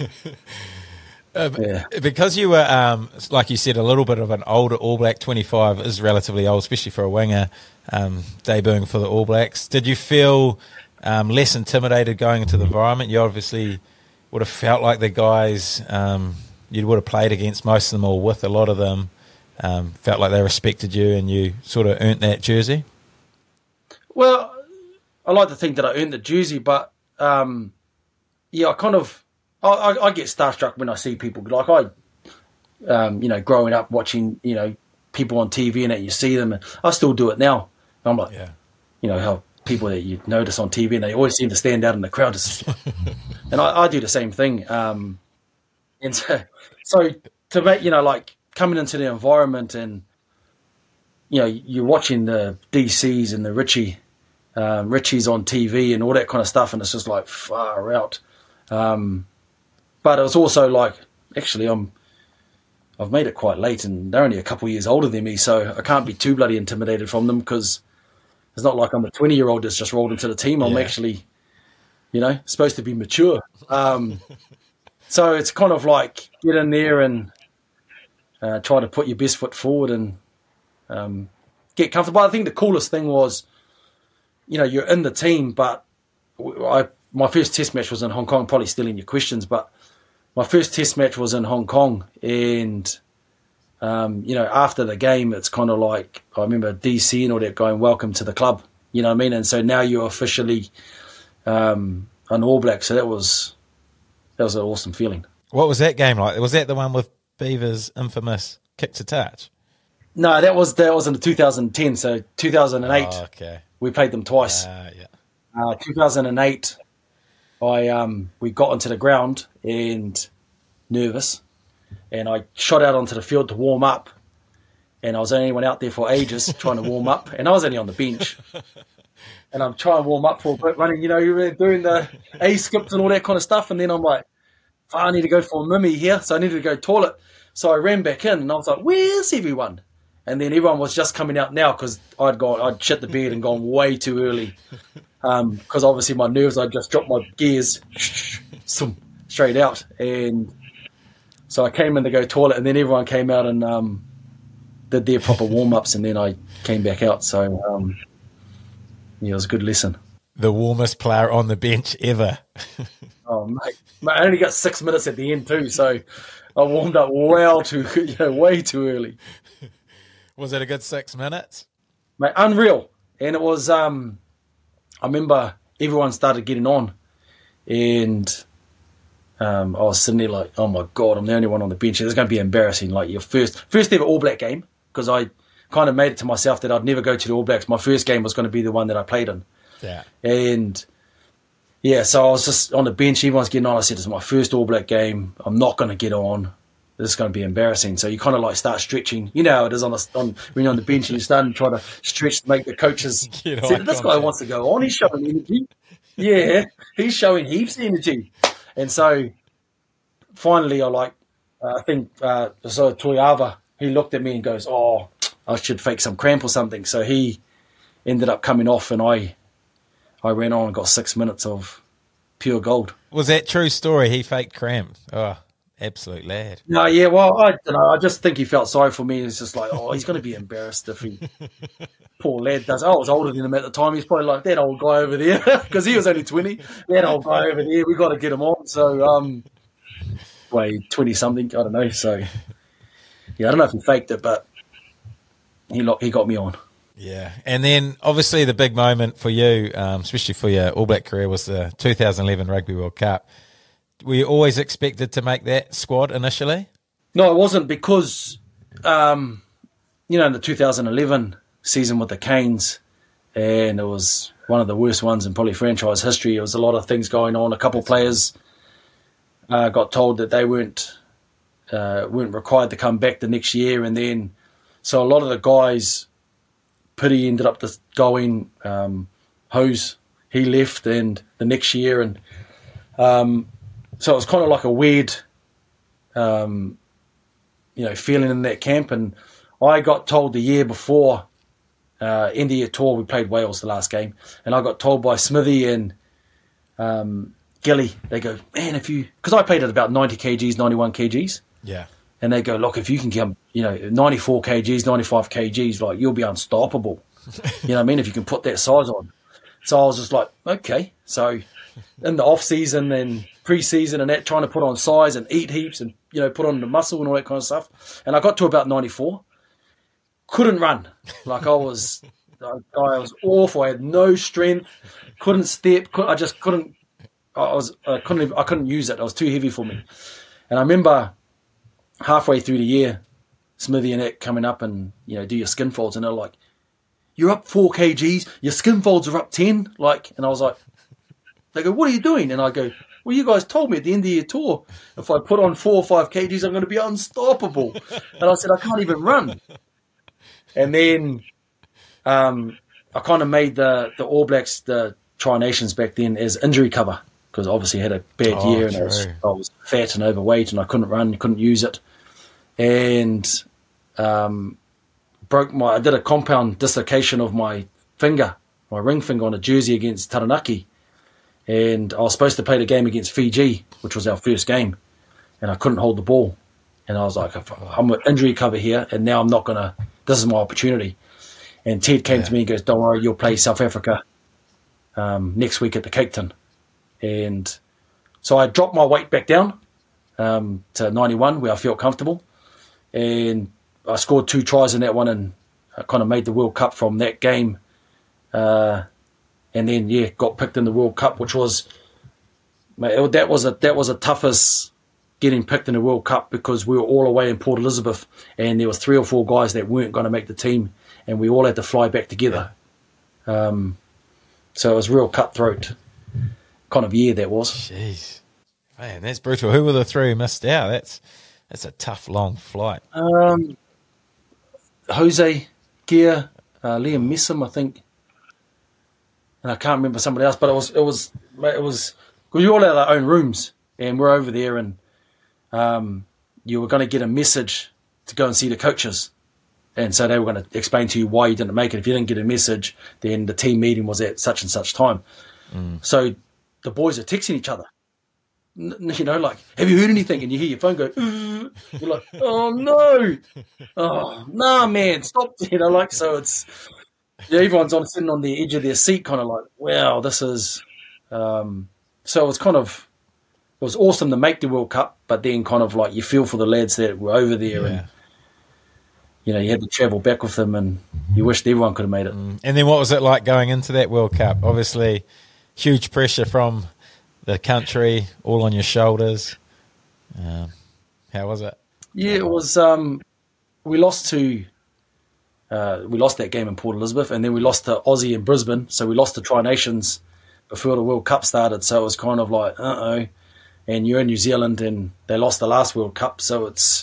Uh, yeah. Because you were, um, like you said, a little bit of an older All Black, twenty-five is relatively old, especially for a winger, um, debuting for the All Blacks. Did you feel um, less intimidated going into the environment? You obviously would have felt like the guys um, you would have played against, most of them or with a lot of them, um, felt like they respected you and you sort of earned that jersey? Well, I like to think that I earned the jersey, but um, yeah, I kind of, I, I, I get starstruck when I see people. Like I, um, you know, growing up watching, you know, people on T V and that you see them, and I still do it now. And I'm like, yeah. You know, how people that you notice on T V and they always seem to stand out in the crowd. And I, I do the same thing. Um, and so, so to make, you know, like coming into the environment and, you know, you're watching the D Cs and the Richie, um, Richie's on T V and all that kind of stuff, and it's just like far out. Um, but it was also like, actually, I'm, I've made it quite late, and they're only a couple of years older than me, so I can't be too bloody intimidated from them, because it's not like I'm a twenty-year-old that's just rolled into the team. I'm yeah. actually you know, supposed to be mature. Um, so it's kind of like get in there and uh, try to put your best foot forward and um, get comfortable. I think the coolest thing was, you know, you're in the team, but I my first test match was in Hong Kong, probably stealing your questions, but my first test match was in Hong Kong, and um, you know, after the game, it's kind of like, I remember D C and all that going, welcome to the club, you know what I mean? And so now you're officially um, an All Black, so that was that was an awesome feeling. What was that game like? Was that the one with Beaver's infamous kick to touch? No, that was that was in two thousand ten, so two thousand eight, oh, okay. We played them twice. Uh, yeah. Uh, two thousand eight, I um, we got onto the ground and nervous, and I shot out onto the field to warm up, and I was the only one out there for ages trying to warm up, and I was only on the bench, and I'm trying to warm up for a bit, running, you know, doing the A skips and all that kind of stuff, and then I'm like, oh, I need to go for a mimmy here, so I needed to go toilet, so I ran back in, and I was like, where's everyone? And then everyone was just coming out now because I'd gone, I'd shit the bed and gone way too early. Because um, obviously my nerves, I'd just dropped my gears straight out. And so I came in to go toilet, and then everyone came out and um, did their proper warm-ups, and then I came back out. So, um, yeah, it was a good lesson. The warmest player on the bench ever. Oh, mate. mate. I only got six minutes at the end too, so I warmed up well too, you know, way too early. Was it a good six minutes? Mate, unreal. And it was, um, I remember everyone started getting on, and um, I was sitting there like, oh my God, I'm the only one on the bench. It's going to be embarrassing. Like your first, first ever All Black game, because I kind of made it to myself that I'd never go to the All Blacks. My first game was going to be the one that I played in. Yeah. And yeah, so I was just on the bench. Everyone's getting on. I said, it's my first All Black game. I'm not going to get on. This is going to be embarrassing. So you kind of like start stretching. You know how it is on the on, when you're on the bench and you start to try to stretch to make the coaches say, this guy wants to go on. He's showing energy. Yeah, he's showing heaps of energy. And so finally, I like, uh, I think uh, so Toyava, he looked at me and goes, oh, I should fake some cramp or something. So he ended up coming off, and I, I ran on and got six minutes of pure gold. Was that true story? He faked cramp. Oh. Absolute lad. No, yeah, well, I don't know. I just think he felt sorry for me. It's just like, oh, he's going to be embarrassed if he, poor lad, does. I was older than him at the time. He's probably like, that old guy over there, because he was only twenty. That old guy over there, we got to get him on. So, um, way twenty something, I don't know. So, yeah, I don't know if he faked it, but he he got me on. Yeah, and then obviously the big moment for you, um, especially for your All Black career, was the two thousand eleven Rugby World Cup. Were you always expected to make that squad initially? No, I wasn't, because, um, you know, in the two thousand eleven season with the Canes, and it was one of the worst ones in probably franchise history. There was a lot of things going on. A couple of players uh, got told that they weren't uh, weren't required to come back the next year, and then so a lot of the guys, Pity ended up just going, um, Hose, he left, and the next year, and um, so it was kind of like a weird, um, you know, feeling in that camp. And I got told the year before, uh, end of year tour, we played Wales the last game, and I got told by Smithy and um, Gilly, they go, man, if you, because I played at about ninety kilograms, ninety-one kilograms. Yeah. And they go, look, if you can come, you know, ninety-four kilograms, ninety-five kilograms, like, you'll be unstoppable. You know what I mean? If you can put that size on. So I was just like, okay. So in the off season and pre-season and that, trying to put on size and eat heaps and, you know, put on the muscle and all that kind of stuff. And I got to about ninety-four. Couldn't run. Like I was, I was awful. I had no strength. Couldn't step. I just couldn't. I was. I couldn't. I couldn't use it. It was too heavy for me. And I remember halfway through the year, Smithy and that coming up and, you know, do your skin folds, and they're like, "You're up four kilograms. Your skin folds are up ten." Like, and I was like, they go, "What are you doing?" And I go, "Well, you guys told me at the end of your tour, if I put on four or five kilograms, I'm going to be unstoppable." And I said, "I can't even run." And then um, I kind of made the, the All Blacks, the Tri Nations back then, as injury cover, because obviously I had a bad oh, year and I was, I was fat and overweight and I couldn't run, couldn't use it. And um, broke my, I did a compound dislocation of my finger, my ring finger on a jersey against Taranaki. and I was supposed to play the game against Fiji, which was our first game, and I couldn't hold the ball. And I was like, I'm an injury cover here, and now I'm not going to, this is my opportunity. And Ted came yeah. to me and goes, don't worry, you'll play South Africa um, next week at the Cape Town. And so I dropped my weight back down um, to ninety-one, where I felt comfortable. And I scored two tries in that one, and I kind of made the World Cup from that game. Uh, and then, yeah, got picked in the World Cup, which was, mate, that was a, that was the toughest getting picked in the World Cup, because we were all away in Port Elizabeth, and there was three or four guys that weren't going to make the team, and we all had to fly back together. Um, so it was real cutthroat kind of year that was. Jeez. Man, that's brutal. Who were the three who missed out? That's that's a tough, long flight. Um, Jose, Gear, uh, Liam Messam, I think. And I can't remember somebody else, but it was, it was, it was, because we all had our own rooms, and we're over there, and um, you were going to get a message to go and see the coaches. And so they were going to explain to you why you didn't make it. If you didn't get a message, then the team meeting was at such and such time. Mm. So the boys are texting each other. You know, like, have you heard anything? And you hear your phone go, Ugh. You're like, oh, no. Oh, nah, man, stop. You know, like, so it's, yeah, everyone's on sitting on the edge of their seat, kind of like, wow, this is, um, so it was kind of, it was awesome to make the World Cup, but then kind of like you feel for the lads that were over there, yeah. and, you know, you had to travel back with them, and you wished everyone could have made it. And then what was it like going into that World Cup? Obviously, huge pressure from the country, all on your shoulders. Um, how was it? Yeah, it was. Um, we lost to uh, we lost that game in Port Elizabeth, and then we lost to Aussie in Brisbane. So we lost to Tri Nations before the World Cup started. So it was kind of like, uh oh. And you're in New Zealand, and they lost the last World Cup. So it's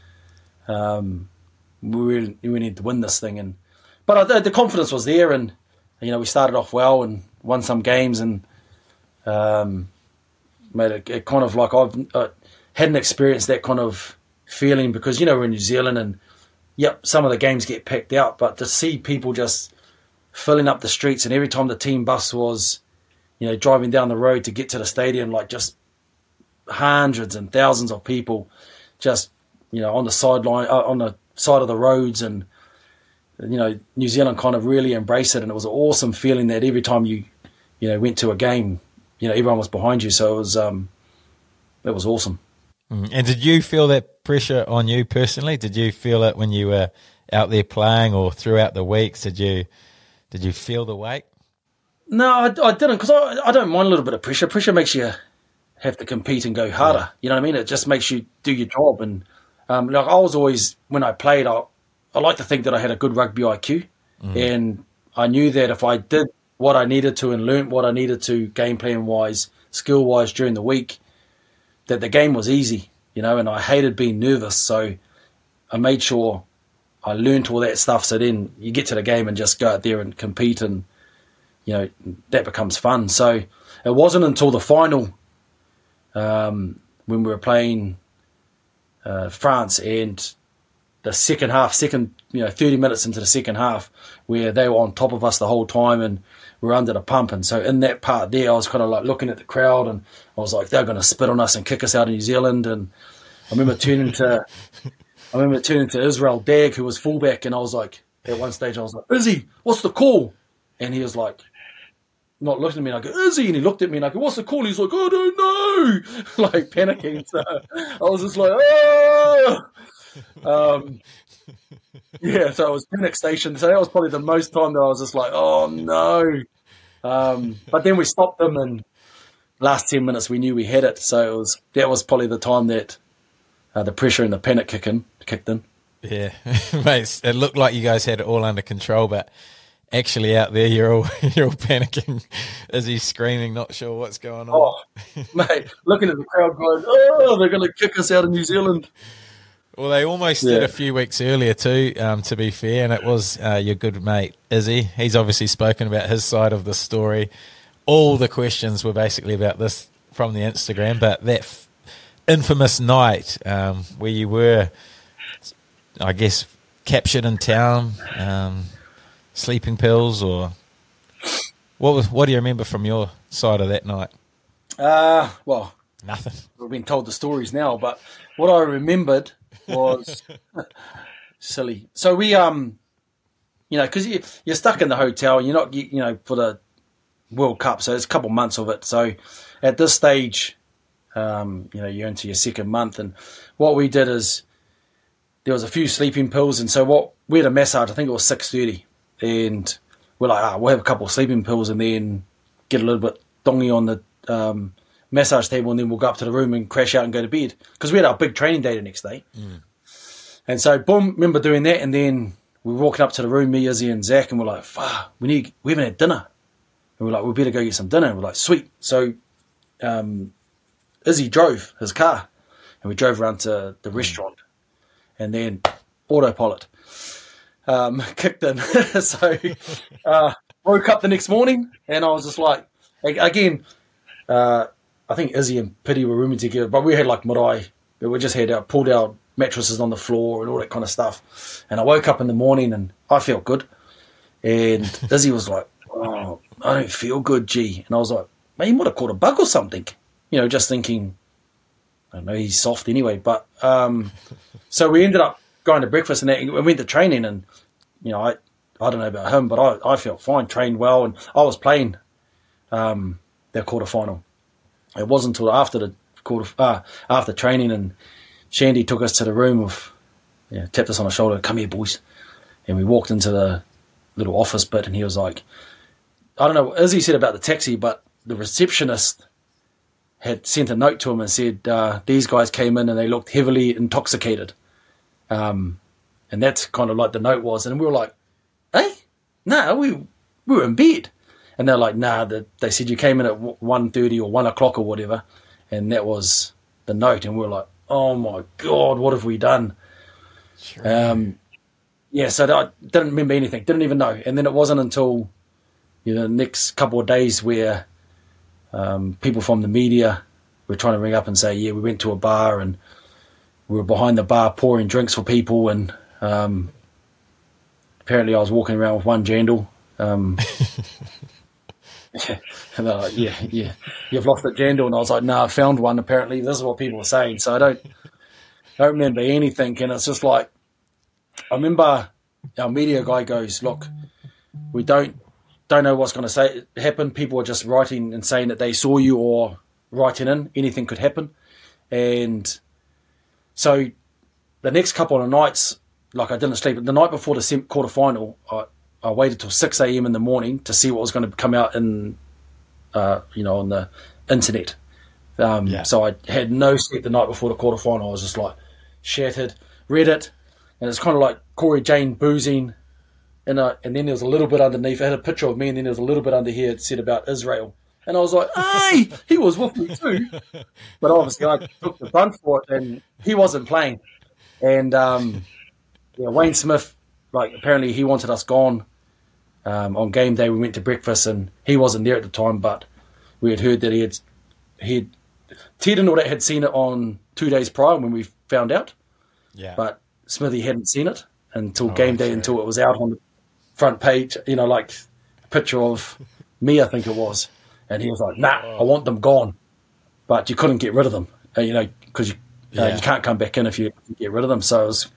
um, we really, we need to win this thing. And but uh, the confidence was there, and you know we started off well and won some games, and um, made it, it kind of like I've uh, hadn't experienced that kind of feeling, because you know we're in New Zealand, and yep, some of the games get packed out, but to see people just filling up the streets, and every time the team bus was, you know, driving down the road to get to the stadium, like just hundreds and thousands of people just, you know, on the sideline, uh, on the side of the roads, and you know, New Zealand kind of really embraced it, and it was an awesome feeling that every time you, you know, went to a game, you know, everyone was behind you. So it was, um, it was awesome. And did you feel that pressure on you personally? Did you feel it when you were out there playing, or throughout the weeks? Did you, did you feel the weight? No, I, I didn't, because I, I don't mind a little bit of pressure. Pressure makes you have to compete and go harder. Yeah. You know what I mean? It just makes you do your job. And um, like I was always, when I played, I, I like to think that I had a good rugby I Q, mm. and I knew that if I did what I needed to and learnt what I needed to, game plan wise, skill wise, during the week, that the game was easy. You know, and I hated being nervous, so I made sure I learnt all that stuff. So then you get to the game and just go out there and compete, and you know that becomes fun. So it wasn't until the final, um, when we were playing uh, France, and the second half, second you know thirty minutes into the second half, where they were on top of us the whole time, and we were under the pump. And so in that part there, I was kind of like looking at the crowd, and I was like, they're going to spit on us and kick us out of New Zealand. And I remember turning to, I remember turning to Israel Dag, who was fullback, and I was like, at one stage, I was like, Izzy, what's the call? And he was like, not looking at me, and I go, Izzy, and he looked at me, and I go, what's the call? He's like, I don't know, like panicking. So I was just like, oh. Um, yeah, so it was panic station. So that was probably the most time that I was just like, oh no. Um, but then we stopped them, and last ten minutes we knew we had it. So it was that was probably the time that uh, the pressure and the panic kick in, kicked in. Yeah, mate, it looked like you guys had it all under control, but actually out there you're all you're all panicking as he's screaming, not sure what's going on. Oh, mate, looking at the crowd going, oh, they're going to kick us out of New Zealand. Well, they almost yeah. did a few weeks earlier too, um, to be fair, and it was uh, your good mate, Izzy. He's obviously spoken about his side of the story. All the questions were basically about this from the Instagram, but that f- infamous night um, where you were, I guess, captured in town, um, sleeping pills or... What was? What do you remember from your side of that night? Uh, well, Nothing. we've been told the stories now, but what I remembered was silly. So we, um, you know, because you, you're stuck in the hotel, you're not, you, you know, for the World Cup, so there's a couple months of it. So at this stage, um, you know, you're into your second month, and what we did is there was a few sleeping pills, and so what we had a massage. I think it was six thirty, and we're like, ah, we'll have a couple of sleeping pills, and then get a little bit dongy on the um, massage table, and then we'll go up to the room and crash out and go to bed because we had our big training day the next day. Mm. And so, boom, remember doing that, and then we were walking up to the room, me, Izzy, and Zach, and we're like, fuck, we need, we haven't had dinner. And we're like, we better go get some dinner. And we're like, sweet. So um, Izzy drove his car, and we drove around to the restaurant, and then autopilot um, kicked in. So uh, woke up the next morning, and I was just like, again, uh, I think Izzy and Pity were rooming together, but we had like marae. We just had our, pulled our mattresses on the floor and all that kind of stuff. And I woke up in the morning, and I felt good. And Izzy was like, oh, I don't feel good, G. And I was like, man, you might have caught a bug or something. You know, just thinking, I don't know, he's soft anyway. But um, so we ended up going to breakfast, and that, and we went to training. And, you know, I, I don't know about him, but I, I felt fine, trained well. And I was playing um, their quarterfinal. It wasn't until after the quarter, uh, after training, and Shandy took us to the room of, you know, tapped us on the shoulder, come here, boys. And we walked into the little office bit, and he was like, I don't know, as he said about the taxi, but the receptionist had sent a note to him and said, uh, these guys came in and they looked heavily intoxicated. Um, and that's kind of like the note was. And we were like, hey, no, we, we were in bed. And they're like, nah, the, they said you came in at one thirty or one o'clock or whatever. And that was the note. And we were like, oh my God, what have we done? Sure. Um, yeah, so I didn't remember anything, didn't even know. And then it wasn't until, you know, the next couple of days where um, people from the media were trying to ring up and say, yeah, we went to a bar and we were behind the bar pouring drinks for people. And um, apparently I was walking around with one jandal. Um, and they're like, yeah, yeah, you've lost that jandal. And I was like, no, I found one. Apparently this is what people were saying. So I don't, don't remember anything. And it's just like, I remember our media guy goes, look, we don't don't know what's going to say happen. People are just writing and saying that they saw you or writing in. Anything could happen. And so the next couple of nights, like I didn't sleep. The night before the quarterfinal, I, I waited till six a.m. in the morning to see what was going to come out in, uh, you know, on the internet. Um, yeah. So I had no sleep the night before the quarterfinal. I was just like shattered. Read it. And it's kind of like Corey Jane boozing, and uh, and then there was a little bit underneath. I had a picture of me, and then there was a little bit under here. It said about Israel, and I was like, "Hey, he was with me too." But obviously, I took the brunt for it, and he wasn't playing. And um, yeah, Wayne Smith, like apparently he wanted us gone um, on game day. We went to breakfast, and he wasn't there at the time, but we had heard that he had he had Ted and all that had seen it on two days prior when we found out. Yeah, but Smithy hadn't seen it until oh, game day, until it was out on the front page, you know, like a picture of me, I think it was. And he was like, nah, oh. I want them gone. But you couldn't get rid of them, uh, you know, because you, uh, yeah. you can't come back in if you get rid of them. So it was,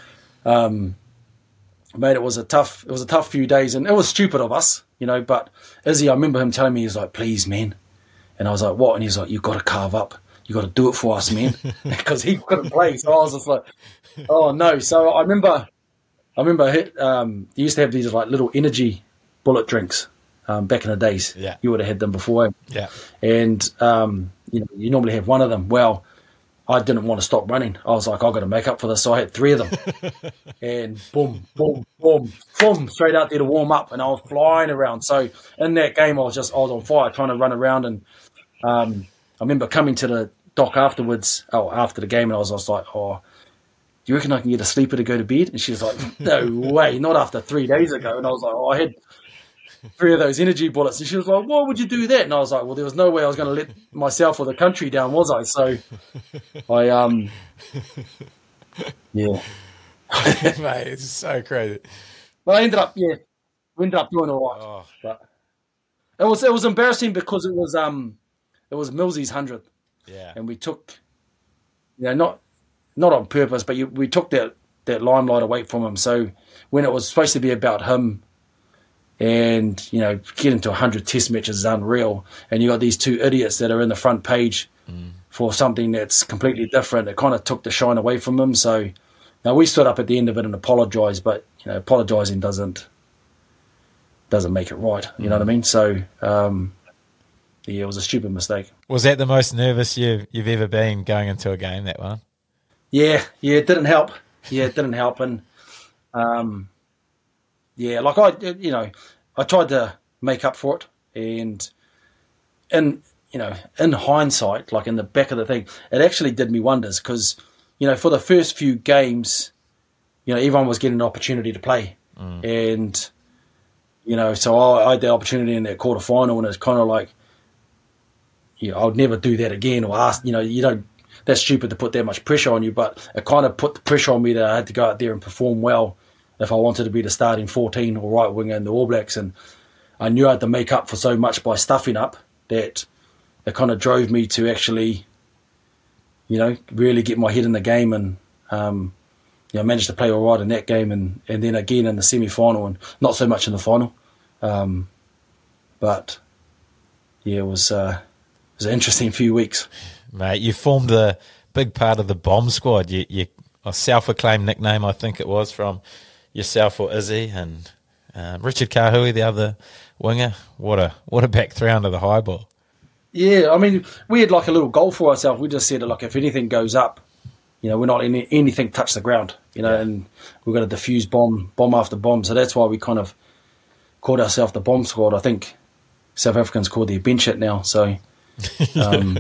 um, mate, it was a tough, it was a tough few days, and it was stupid of us, you know, but Izzy, I remember him telling me, he's like, please, man. And I was like, what? And he's like, you've got to carve up. You got to do it for us, man. Because he couldn't play. So I was just like, oh no. So I remember, I remember um, they used to have these like little energy bullet drinks um, back in the days. Yeah. You would have had them before. Yeah. And um, you know, you normally have one of them. Well, I didn't want to stop running. I was like, I've got to make up for this. So I had three of them. And boom, boom, boom, boom, straight out there to warm up. And I was flying around. So in that game, I was just, I was on fire trying to run around. And um, I remember coming to the doc afterwards, oh, after the game, and I was, I was like, oh, do you reckon I can get a sleeper to go to bed? And she was like, no way, not after three days ago. And I was like, oh, I had three of those energy bullets. And she was like, why would you do that? And I was like, well, there was no way I was going to let myself or the country down, was I? So I, um, yeah. Mate, it's so crazy. But I ended up, yeah, we ended up doing all right. Oh. But It was it was embarrassing because it was um it was Millsy's hundredth, Yeah. and we took, you know, not not on purpose, but you, we took that that limelight away from him. So when it was supposed to be about him, and you know, getting to a hundred Test matches is unreal, and you got these two idiots that are in the front page mm. for something that's completely different. It kind of took the shine away from him. So now we stood up at the end of it and apologised, but you know, apologising doesn't doesn't make it right. You mm. know what I mean? So um, yeah, it was a stupid mistake. Was that the most nervous you you've ever been going into a game? That one? Yeah, yeah, it didn't help. Yeah, it didn't help, and um, yeah, like I, you know, I tried to make up for it, and in you know, in hindsight, like in the back of the thing, it actually did me wonders because you know, for the first few games, you know, everyone was getting an opportunity to play, mm. and you know, so I, I had the opportunity in that quarter final, and it's kind of like, you know, I would never do that again, or ask, you know, you don't. That's stupid to put that much pressure on you, but it kind of put the pressure on me that I had to go out there and perform well if I wanted to be the starting fourteen or right winger in the All Blacks. And I knew I had to make up for so much by stuffing up that it kind of drove me to actually, you know, really get my head in the game and, um, you know, managed to play all right in that game and, and then again in the semi-final and not so much in the final. Um, but, yeah, it was, uh, it was an interesting few weeks. Mate, you formed a big part of the bomb squad. You, you a self-acclaimed nickname, I think it was, from yourself or Izzy and uh, Richard Kahui, the other winger. What a what a back three under the high ball. Yeah, I mean, we had like a little goal for ourselves. We just said, like, if anything goes up, you know, we're not any, anything touch the ground, you know, yeah. and we're going to defuse bomb, bomb after bomb. So that's why we kind of called ourselves the bomb squad. I think South Africans call their bench it now, so... um,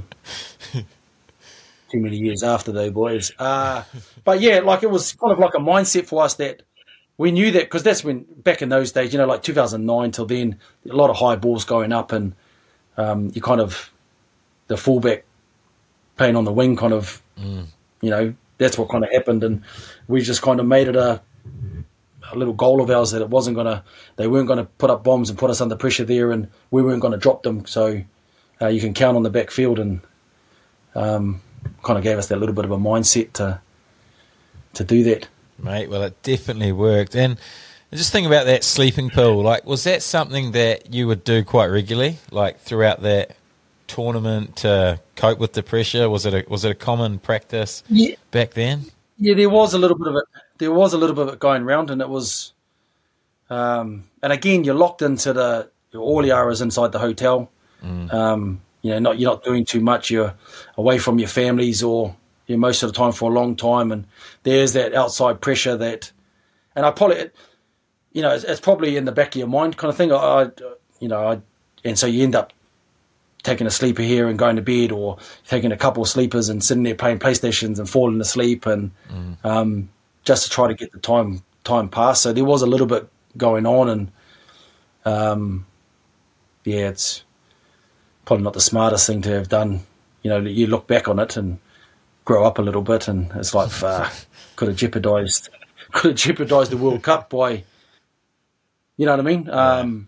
too many years after though, boys. Uh, but yeah, like it was kind of like a mindset for us that we knew that because that's when back in those days, you know, like two thousand nine till then, a lot of high balls going up, and um, you kind of the fullback playing on the wing, kind of, mm. you know, that's what kind of happened, and we just kind of made it a, a little goal of ours that it wasn't gonna, they weren't gonna put up bombs and put us under pressure there, and we weren't gonna drop them. So. Uh, you can count on the backfield, and um, kind of gave us that little bit of a mindset to to do that. Mate, well, it definitely worked. And just think about that sleeping pill. Like, was that something that you would do quite regularly, like throughout that tournament to cope with the pressure? Was it a, was it a common practice yeah. back then? Yeah, there was a little bit of it. There was a little bit of it going around, and it was. Um, and again, you're locked into the all you are is inside the hotel. Mm. Um, you know, not you're not doing too much. You're away from your families, or you're most of the time for a long time, and there's that outside pressure that, and I probably, you know, it's, it's probably in the back of your mind kind of thing. I, I you know, I, and so you end up taking a sleeper here and going to bed, or taking a couple of sleepers and sitting there playing PlayStations and falling asleep, and mm. um, just to try to get the time time passed. So there was a little bit going on, and um, yeah, it's. Probably not the smartest thing to have done. You know, you look back on it and grow up a little bit, and it's like, uh, could have jeopardised, could have jeopardised the World Cup by, you know what I mean? Um,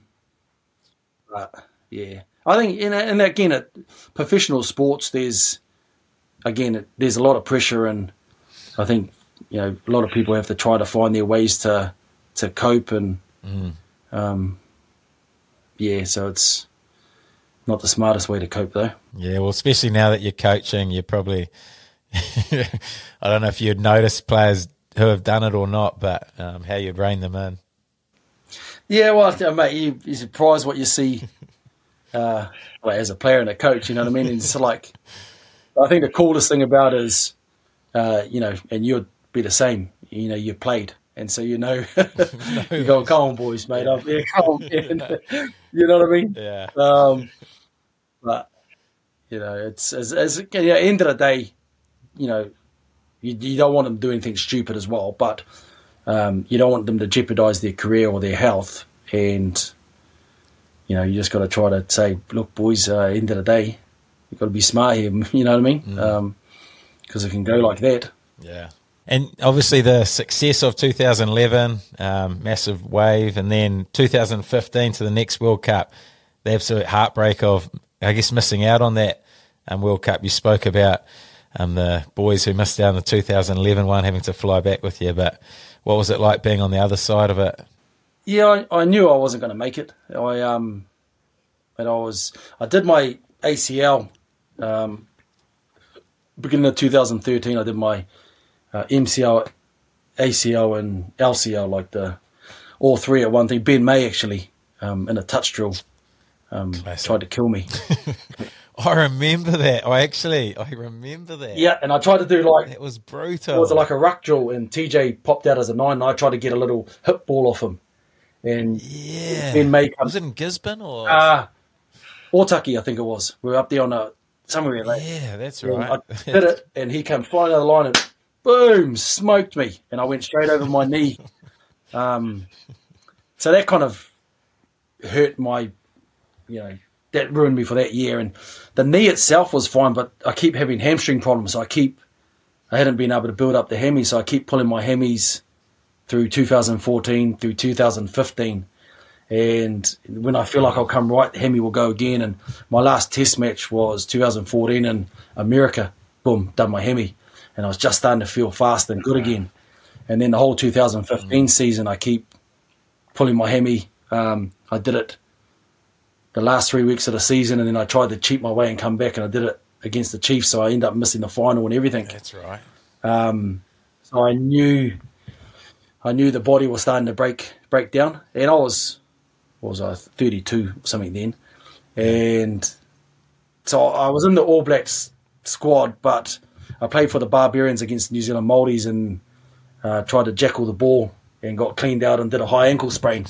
but yeah, I think, in and again, at professional sports, there's again, there's a lot of pressure, and I think you know a lot of people have to try to find their ways to to cope, and mm. um, yeah, so it's. Not the smartest way to cope, though. Yeah, well, especially now that you're coaching, you're probably – I don't know if you'd notice players who have done it or not, but um, how you'd rein them in. Yeah, well, mate, you, you're surprised what you see uh, well, as a player and a coach, you know what I mean? And it's like – I think the coolest thing about it is, uh, you know, and you'd be the same, you know, you played. And so, you know, you go, come on, boys, mate. Up there, come on, man. You know what I mean? Yeah. Um, but, you know, it's as, as you know, end of the day, you know, you, you don't want them to do anything stupid as well, but um, you don't want them to jeopardise their career or their health. And, you know, you just got to try to say, look, boys, uh, end of the day, you've got to be smart here, you know what I mean? Because mm. um, it can go like that. Yeah. And obviously the success of two thousand eleven, um, massive wave, and then two thousand fifteen to the next World Cup, the absolute heartbreak of, I guess, missing out on that um, World Cup. You spoke about um, the boys who missed out on the two thousand eleven one having to fly back with you, but what was it like being on the other side of it? Yeah, I, I knew I wasn't going to make it. I um, and I was I did my A C L um, beginning of two thousand thirteen. I did my uh, M C L, A C L, and L C L, like the all three at one thing. Ben May actually um, in a touch drill um, tried to kill me. I remember that. I actually, I remember that. Yeah, and I tried to do like it was brutal. It was like a ruck drill, and T J popped out as a nine, and I tried to get a little hip ball off him. And yeah, Ben May comes, was it in Gisborne or uh, Otaki, I think it was. We were up there on a somewhere like yeah, that's and right. I did it, and he came flying out of the line and boom, smoked me, and I went straight over my knee. Um, so that kind of hurt my, you know, that ruined me for that year. And the knee itself was fine, but I keep having hamstring problems. So I keep, I hadn't been able to build up the hemis, so I keep pulling my hemis through two thousand fourteen, through two thousand fifteen. And when I feel like I'll come right, the hemi will go again. And my last test match was two thousand fourteen in America. Boom, done my hemi. And I was just starting to feel fast and good again. And then the whole two thousand fifteen season, I keep pulling my hemi. Um, I did it the last three weeks of the season, and then I tried to cheat my way and come back, and I did it against the Chiefs, so I ended up missing the final and everything. That's right. Um, so I knew, I knew the body was starting to break break down, and I was, what was I, thirty-two or something then, and so I was in the All Blacks squad, but I played for the Barbarians against New Zealand Māoris and uh, tried to jackal the ball and got cleaned out and did a high ankle sprain.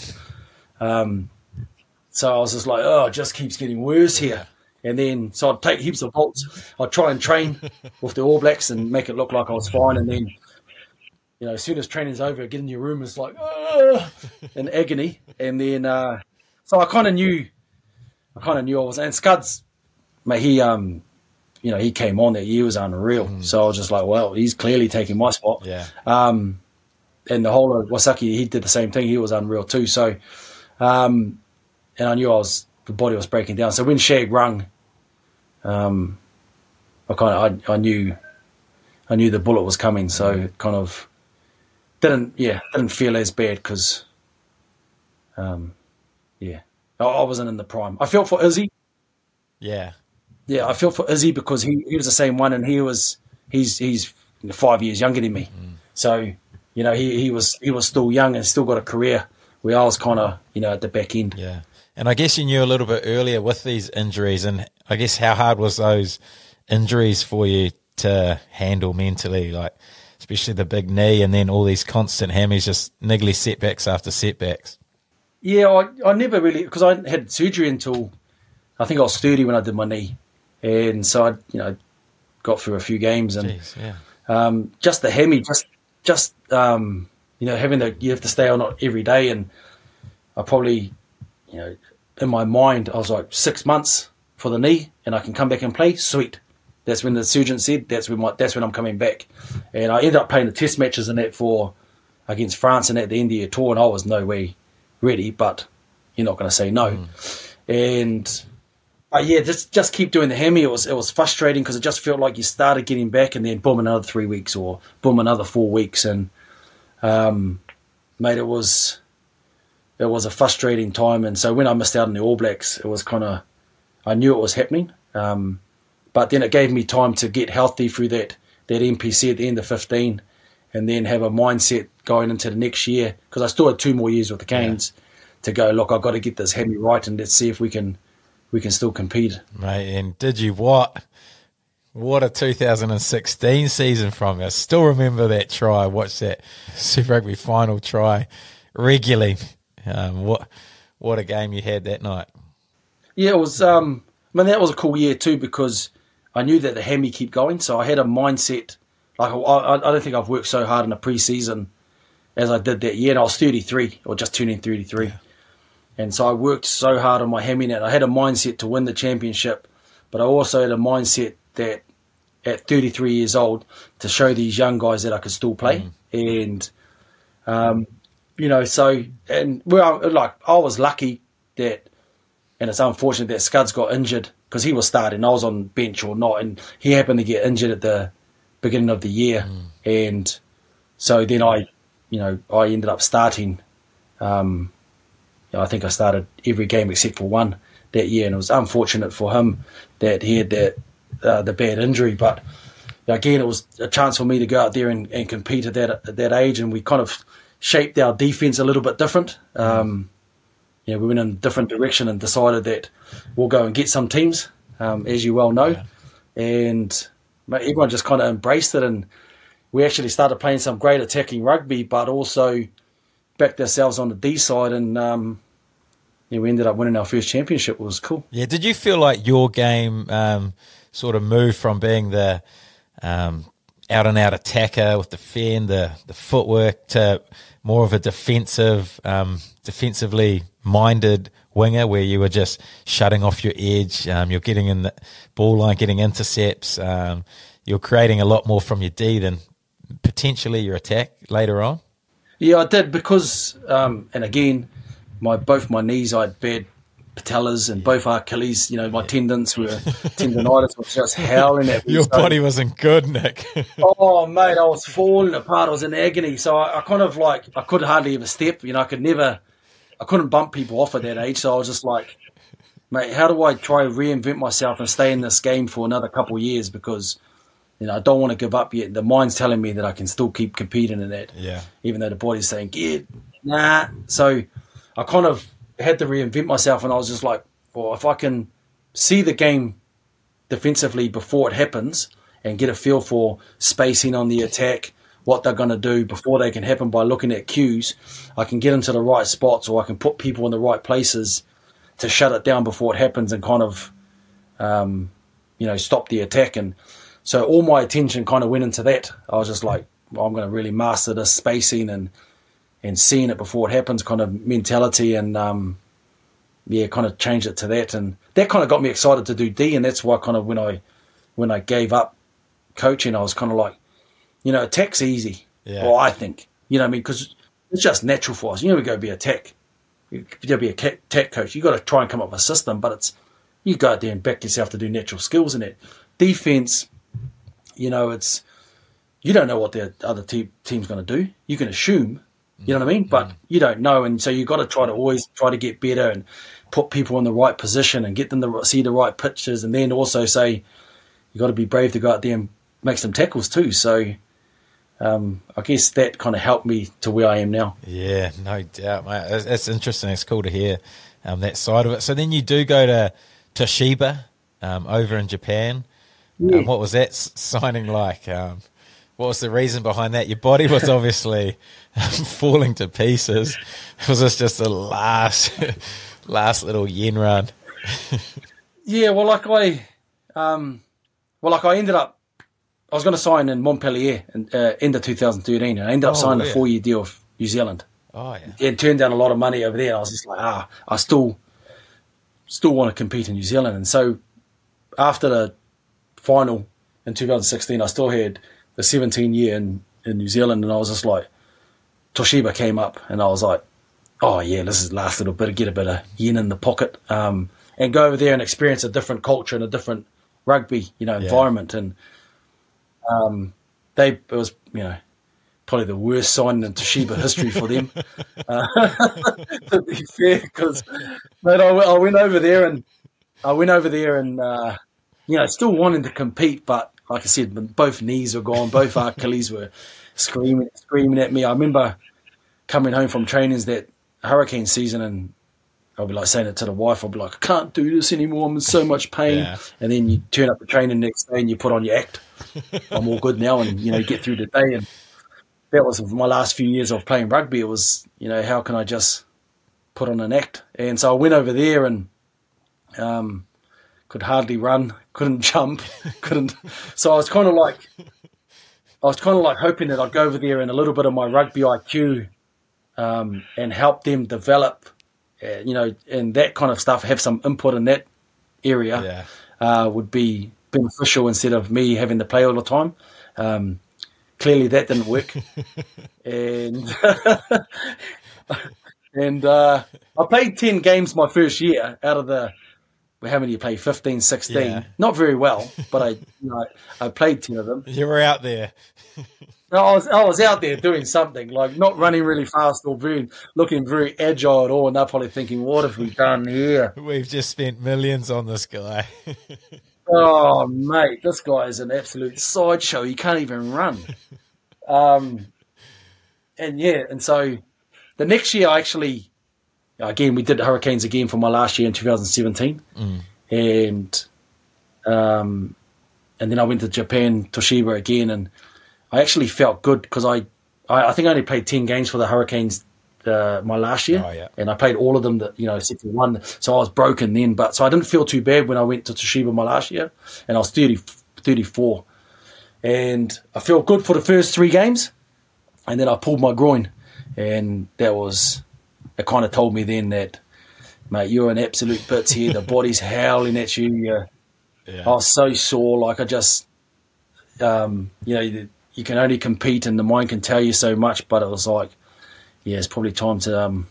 Um, so I was just like, oh, it just keeps getting worse here. And then, so I'd take heaps of volts. I'd try and train with the All Blacks and make it look like I was fine. And then, you know, as soon as training's over, I get in your room, it's like, oh, in agony. And then, uh, so I kind of knew, I kind of knew I was, and Scuds, mate, he, um, you know, he came on that year, was unreal. Mm. So I was just like, well, he's clearly taking my spot. Yeah. Um, and the whole of Wasaki, he did the same thing. He was unreal too. So, um, and I knew I was, the body was breaking down. So when Shag rung, um, I kind of, I, I knew, I knew the bullet was coming. So it kind of didn't, yeah, didn't feel as bad because, um, yeah, I, I wasn't in the prime. I felt for Izzy. Yeah. Yeah, I felt for Izzy because he, he was the same one, and he was he's he's five years younger than me. Mm. So, you know, he, he was he was still young and still got a career where I was kind of, you know, at the back end. Yeah. And I guess you knew a little bit earlier with these injuries, and I guess how hard was those injuries for you to handle mentally, like especially the big knee and then all these constant hammies, just niggly setbacks after setbacks? Yeah, I, I never really, because I had surgery until I think I was thirty when I did my knee. And so I, you know, got through a few games, and Jeez, yeah. um, just the hemi, just, just um, you know, having to, you have to stay on it every day. And I probably, you know, in my mind, I was like six months for the knee, and I can come back and play. Sweet. That's when the surgeon said that's when my, that's when I'm coming back. And I ended up playing the test matches and that for against France and at the end of the year tour, and I was no way ready. But you're not going to say no. Mm. And But yeah, just just keep doing the hemi. It was it was frustrating because it just felt like you started getting back, and then boom, another three weeks, or boom, another four weeks, and um, mate, it was it was a frustrating time. And so when I missed out on the All Blacks, it was kind of, I knew it was happening, um, but then it gave me time to get healthy through that that N P C at the end of fifteen, and then have a mindset going into the next year, because I still had two more years with the Canes yeah. to go. Look, I've got to get this hemi right, and let's see if we can. we can still compete. Mate, and did you what? What a two thousand sixteen season from you. I still remember that try. I watched that Super Rugby final try regularly. Um, what what a game you had that night. Yeah, it was, um, I mean, that was a cool year too, because I knew that the hemi kept going. So I had a mindset, like I, I don't think I've worked so hard in a pre-season as I did that year. And I was thirty-three, or just turning thirty-three. Yeah. And so I worked so hard on my hemi net. I had a mindset to win the championship, but I also had a mindset that at thirty-three years old to show these young guys that I could still play. Mm. And, um, you know, so, and well, like I was lucky that and it's unfortunate that Scuds got injured because he was starting. I was on bench or not, and he happened to get injured at the beginning of the year, mm. and so then I, you know, I ended up starting. Um, you know, I think I started every game except for one that year, and it was unfortunate for him that he had that uh, the bad injury. But again, it was a chance for me to go out there and, and compete at that at that age, and we kind of shaped our defense a little bit different. Um, you know, we went in a different direction and decided that we'll go and get some teams, um, as you well know, yeah. and everyone just kind of embraced it, and we actually started playing some great attacking rugby, but also backed ourselves on the D side, and um, yeah, we ended up winning our first championship. It was cool. Yeah, did you feel like your game um, sort of moved from being the um, out-and-out attacker with the fend, the the footwork, to more of a defensive, um, defensively minded winger where you were just shutting off your edge, um, you're getting in the ball line, getting intercepts, um, you're creating a lot more from your D than potentially your attack later on? Yeah, I did because, um, and again, my both my knees, I had bad patellas, and yeah. both Achilles, you know, my yeah. tendons were, tendonitis was just howling at me. Your so, body wasn't good, Nick. Oh, mate, I was falling apart. I was in agony. So I, I kind of like, I could hardly ever step. You know, I could never, I couldn't bump people off at that age. So I was just like, mate, how do I try to reinvent myself and stay in this game for another couple of years? Because, you know, I don't want to give up yet. The mind's telling me that I can still keep competing in that. Yeah. Even though the body's saying, yeah, nah. So I kind of had to reinvent myself, and I was just like, well, if I can see the game defensively before it happens and get a feel for spacing on the attack, what they're going to do before they can happen by looking at cues, I can get into the right spots, or I can put people in the right places to shut it down before it happens and kind of, um, you know, stop the attack. And so all my attention kind of went into that. I was just like, well, I'm going to really master this spacing and and seeing it before it happens kind of mentality, and um, yeah, kind of changed it to that. And that kind of got me excited to do D, and that's why kind of when I when I gave up coaching, I was kind of like, you know, attack's easy. Yeah. Well, I think, you know what I mean? Because it's just natural for us. You know, we go be a tech. You got to be a tech coach. You got to try and come up with a system, but it's, you go out there and back yourself to do natural skills in it. Defense, you know, it's, you don't know what the other te- team's going to do. You can assume, you know what I mean? But mm. you don't know. And so you've got to try to always try to get better and put people in the right position and get them to see the right pitches. And then also say, you got to be brave to go out there and make some tackles too. So um, I guess that kind of helped me to where I am now. Yeah, no doubt, mate. It's, it's interesting. It's cool to hear um, that side of it. So then you do go to Toshiba um, over in Japan. Yeah. Um, what was that signing like? Um, what was the reason behind that? Your body was obviously um, falling to pieces. Was this just the last, last little yen run? Yeah, well, like I, um, well, like I ended up, I was going to sign in Montpellier in uh, end of two thousand thirteen, and I ended up oh, signing yeah. a four-year deal with New Zealand. Oh yeah, it turned down a lot of money over there. And I was just like, ah, I still, still want to compete in New Zealand. And so, after the final in two thousand sixteen, I still had the seventeen year in, in New Zealand, and I was just like, Toshiba came up, and I was like, oh yeah, this is the last little bit, get a bit of yen in the pocket, um, and go over there and experience a different culture and a different rugby, you know, environment. Yeah. And um, they, it was, you know, probably the worst signing in Toshiba history for them, uh, to be fair, because I, I went over there and I went over there and, uh, you know, still wanting to compete, but like I said, both knees were gone, both Achilles were screaming, screaming at me. I remember coming home from trainings that hurricane season, and I'll be like saying it to the wife. I'll be like, I can't do this anymore. I'm in so much pain. Yeah. And then you turn up the training next day and you put on your act. I'm all good now, and you know, get through the day. And that was my last few years of playing rugby. It was, you know, how can I just put on an act? And so I went over there and um, could hardly run, couldn't jump, couldn't. So I was kind of like, I was kind of like hoping that I'd go over there and a little bit of my rugby I Q um, and help them develop, uh, you know, and that kind of stuff, have some input in that area yeah. uh, would be beneficial instead of me having to play all the time. Um, clearly that didn't work. and And uh, I played ten games my first year out of the, how many you play, fifteen, sixteen. Yeah. Not very well, but I, you know, I played ten of them. You were out there. I was I was out there doing something, like not running really fast or very, looking very agile at all, and they're probably thinking, what have we done here? We've just spent millions on this guy. Oh, mate, this guy is an absolute sideshow. He can't even run. Um, and, yeah, and so the next year I actually, again, we did Hurricanes again for my last year in two thousand seventeen. Mm. And um, and then I went to Japan, Toshiba again, and I actually felt good because I, I, I think I only played ten games for the Hurricanes uh, my last year, Oh, yeah. and I played all of them, that you know, except for one. So I was broken then, but so I didn't feel too bad when I went to Toshiba my last year, and I was thirty, thirty-four. And I felt good for the first three games, and then I pulled my groin, and that was, it kind of told me then that, mate, you're an absolute bits here. The body's howling at you. You're, Yeah. I was so sore, like I just, um, you know, you, you can only compete and the mind can tell you so much, but it was like, yeah, it's probably time to um,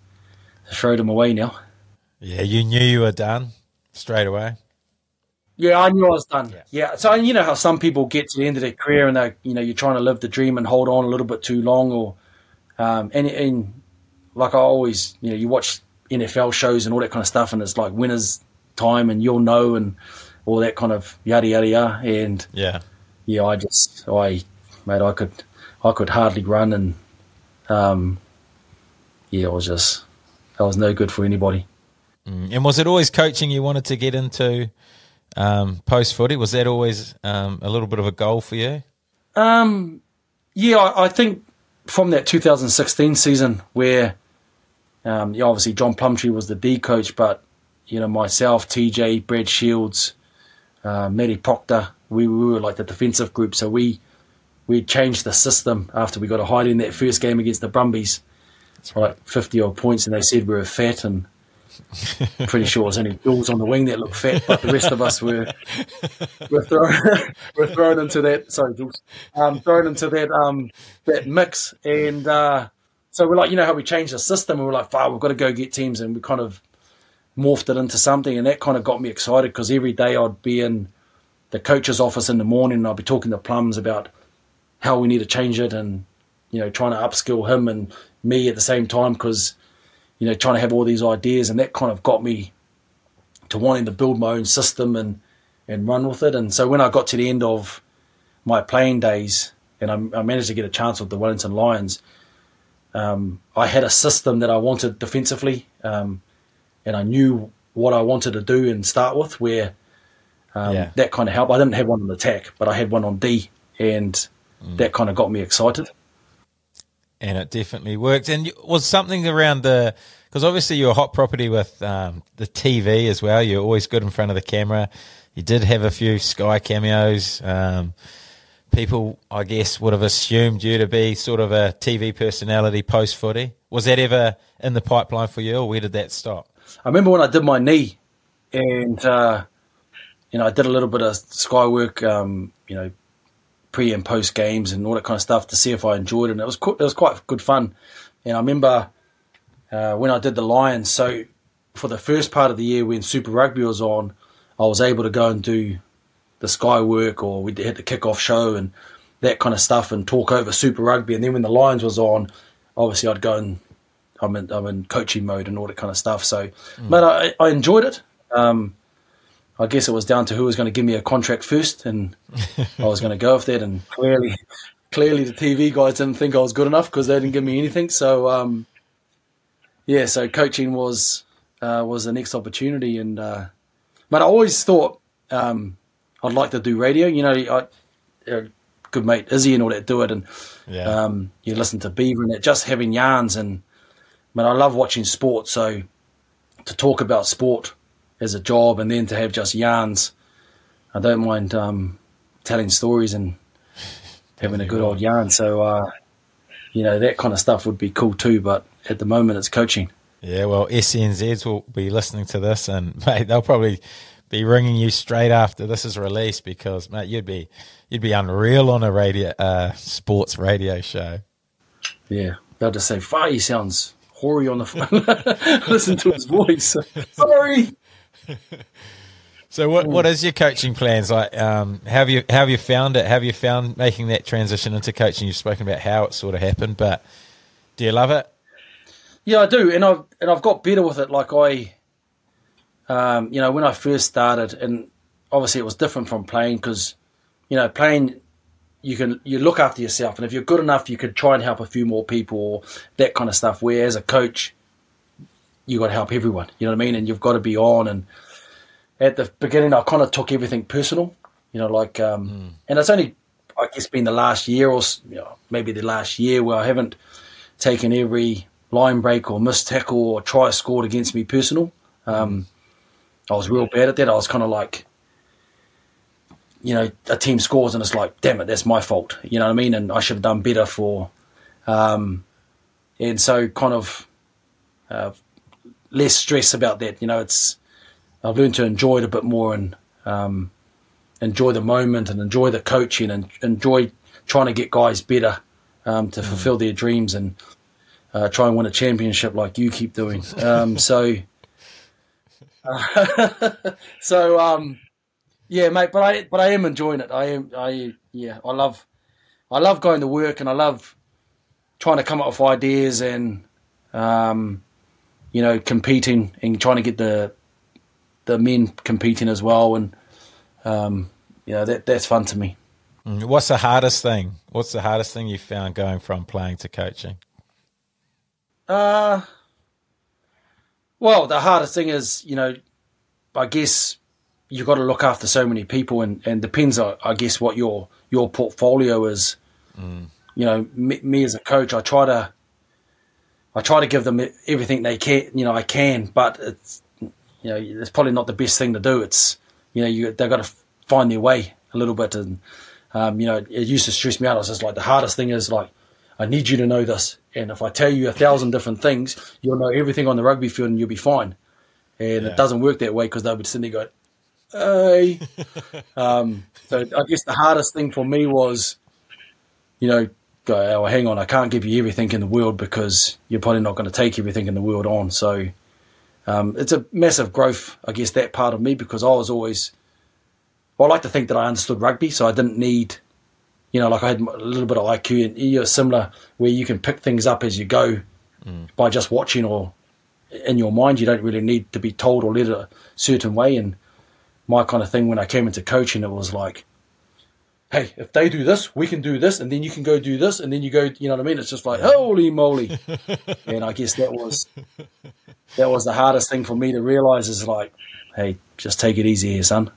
throw them away now. Yeah, you knew you were done straight away. Yeah, I knew I was done. Yeah. Yeah. So, you know how some people get to the end of their career and they, you know, you're trying to live the dream and hold on a little bit too long, or, um, and, and like I always, you know, you watch N F L shows and all that kind of stuff, and it's like winner's time and you'll know and all that kind of yada yada yada. And Yeah. yeah, I just, I, mate, I could, I could hardly run, and um, yeah, it was just, that was no good for anybody. Mm. And was it always coaching you wanted to get into um, post footy? Was that always um, a little bit of a goal for you? Um, yeah, I, I think from that two thousand sixteen season where, um, yeah, obviously John Plumtree was the D coach, but you know, myself, T J, Brad Shields, uh, Matty Proctor, we, we were like the defensive group, so we we changed the system after we got a hide in that first game against the Brumbies. That's right. Like fifty odd points, and they said we were fat, and pretty sure it was only Jules on the wing that looked fat, but the rest of us were were thrown were thrown into that. Sorry, Jules, um, thrown into that um, that mix, and uh, so we're like, you know how we changed the system, and we're like, wow, we've got to go get teams, and we kind of morphed it into something, and that kind of got me excited because every day I'd be in the coach's office in the morning, and I'd be talking to Plums about how we need to change it, and you know, trying to upskill him and me at the same time, because you know, trying to have all these ideas, and that kind of got me to wanting to build my own system and and run with it. And so when I got to the end of my playing days, and I, I managed to get a chance with the Wellington Lions, um, I had a system that I wanted defensively, um, and I knew what I wanted to do and start with, where um, Yeah. that kind of helped. I didn't have one on attack, but I had one on D, and mm. that kind of got me excited. And it definitely worked. And was something around the, because obviously you're a hot property with um, the T V as well. You're always good in front of the camera. You did have a few Sky cameos. Um, people, I guess, would have assumed you to be sort of a T V personality post-footy. Was that ever in the pipeline for you, or where did that stop? I remember when I did my knee, and uh, you know, I did a little bit of Sky work, um, you know, pre and post games and all that kind of stuff to see if I enjoyed it. And it was it was quite good fun. And I remember uh, when I did the Lions, so for the first part of the year when Super Rugby was on, I was able to go and do the Sky work, or we had the kick-off show and that kind of stuff, and talk over Super Rugby. And then when the Lions was on, obviously I'd go and I'm in, I'm in coaching mode and all that kind of stuff. So, mm. but I, I enjoyed it. Um, I guess it was down to who was going to give me a contract first, and I was going to go with that. And clearly, clearly the T V guys didn't think I was good enough because they didn't give me anything. So, um, yeah, so coaching was uh, was the next opportunity. And uh, but I always thought um, I'd like to do radio. You know, I, uh, good mate Izzy and all that do it, and yeah. um, you listen to Beaver and that, just having yarns. And but I love watching sport, so to talk about sport as a job, and then to have just yarns, I don't mind um, telling stories and having a good old yarn. So, uh, you know, that kind of stuff would be cool too. But at the moment, it's coaching. Yeah, well, S N Zs will be listening to this, and mate, they'll probably be ringing you straight after this is released, because mate, you'd be you'd be unreal on a radio uh, sports radio show. Yeah, they'll just say, "Fire, he sounds Hori on the phone. Listen to his voice. Sorry. So what what is your coaching plans like? Um, how have you how have you found it? How have you found making that transition into coaching? You've spoken about how it sort of happened, but do you love it? Yeah, I do, and I've and I've got better with it. Like I, um, you know, when I first started, and obviously it was different from playing because, you know, playing you can you look after yourself, and if you're good enough, you could try and help a few more people or that kind of stuff. Where as a coach, you got to help everyone. You know what I mean? And you've got to be on. And at the beginning, I kind of took everything personal. You know, like, um, mm. and it's only, I guess, been the last year or you know, maybe the last year where I haven't taken every line break or missed tackle or try scored against me personal. Um, I was real bad at that. I was kind of like, you know, a team scores and it's like, damn it, that's my fault. You know what I mean? And I should have done better for, um, and so kind of uh, less stress about that. You know, it's, I've learned to enjoy it a bit more and um, enjoy the moment and enjoy the coaching and enjoy trying to get guys better um, to mm. fulfill their dreams and uh, try and win a championship like you keep doing. Um, so, uh, so um, yeah, mate. But I, but I am enjoying it. I am. I yeah. I love, I love going to work and I love trying to come up with ideas and um, you know, competing and trying to get the the men competing as well, and um, you know that that's fun to me. What's the hardest thing? What's the hardest thing you found going from playing to coaching? Uh well, the hardest thing is, you know, I guess you've got to look after so many people, and and depends, I, I guess, what your your portfolio is. Mm. You know, me, me as a coach, I try to I try to give them everything they can. You know, I can, but it's. You know, it's probably not the best thing to do. It's, you know, you, they've got to find their way a little bit. And, um, you know, it used to stress me out. I was just like, the hardest thing is like, I need you to know this. And if I tell you a thousand different things, you'll know everything on the rugby field and you'll be fine. And yeah. It doesn't work that way because they would sit there and go, hey. um, so I guess the hardest thing for me was, you know, go, oh, hang on, I can't give you everything in the world because you're probably not going to take everything in the world on. So, Um, it's a massive growth, I guess, that part of me, because I was always, well, I like to think that I understood rugby, so I didn't need, you know, like I had a little bit of I Q, and you're similar, where you can pick things up as you go mm. by just watching or in your mind. You don't really need to be told or led a certain way. And my kind of thing when I came into coaching, it was like, hey, if they do this, we can do this, and then you can go do this, and then you go, you know what I mean? It's just like, holy moly. And I guess that was... That was the hardest thing for me to realise is like, hey, just take it easy here, son.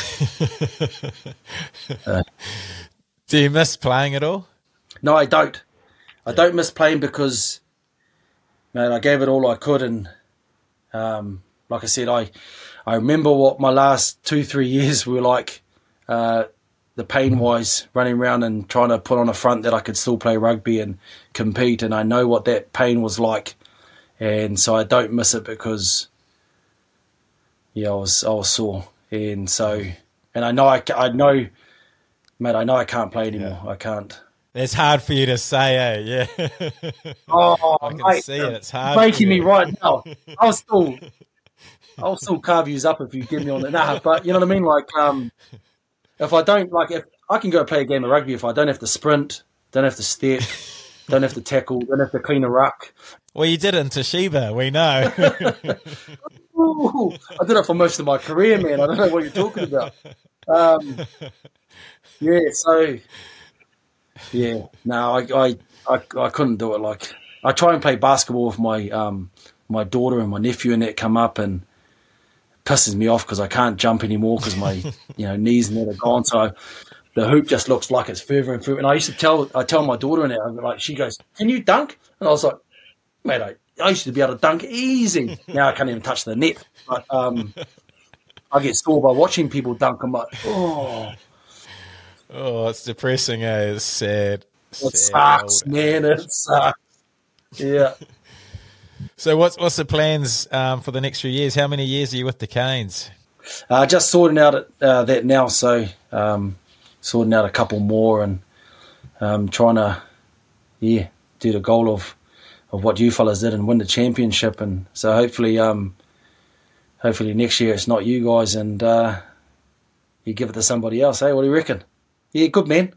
uh, Do you miss playing at all? No, I don't. I don't miss playing because, man, I gave it all I could. And um, like I said, I I remember what my last two, three years were like, uh, the pain-wise, running around and trying to put on a front that I could still play rugby and compete. And I know what that pain was like. And so I don't miss it because, yeah, I was I was sore, and so, and I know I, I know, mate, I know I can't play anymore. Yeah. I can't. It's hard for you to say, eh? Yeah. Oh, I can mate, see it. It's hard. Breaking me right now. I'll still, I'll still carve yous up if you get me on the nah. But you know what I mean? Like, um, if I don't like, if I can go play a game of rugby if I don't have to sprint, don't have to step, don't have to tackle, don't have to clean a ruck. Well, you did it in Toshiba, we know. Ooh, I did it for most of my career, man. I don't know what you're talking about. Um, yeah, so, yeah, no, I, I, I, I couldn't do it. Like, I try and play basketball with my um, my daughter and my nephew, and that come up, and it pisses me off because I can't jump anymore because my you know knees and that are gone. So I, the hoop just looks like it's further and further. And I used to tell I tell my daughter, and that, like, she goes, "Can you dunk?" And I was like, mate, I, I used to be able to dunk easy. Now I can't even touch the net. But um, I get sore by watching people dunk. I'm like, oh. Oh, it's depressing, eh? It's sad. It sad sucks, man. It sucks. Yeah. So what's what's the plans um, for the next few years? How many years are you with the Canes? Uh, just sorting out uh, that now. So um, sorting out a couple more and um, trying to, yeah, do the goal of of what you fellas did and win the championship. And so hopefully, um, hopefully next year it's not you guys and uh, you give it to somebody else. Hey, what do you reckon? Yeah, good man.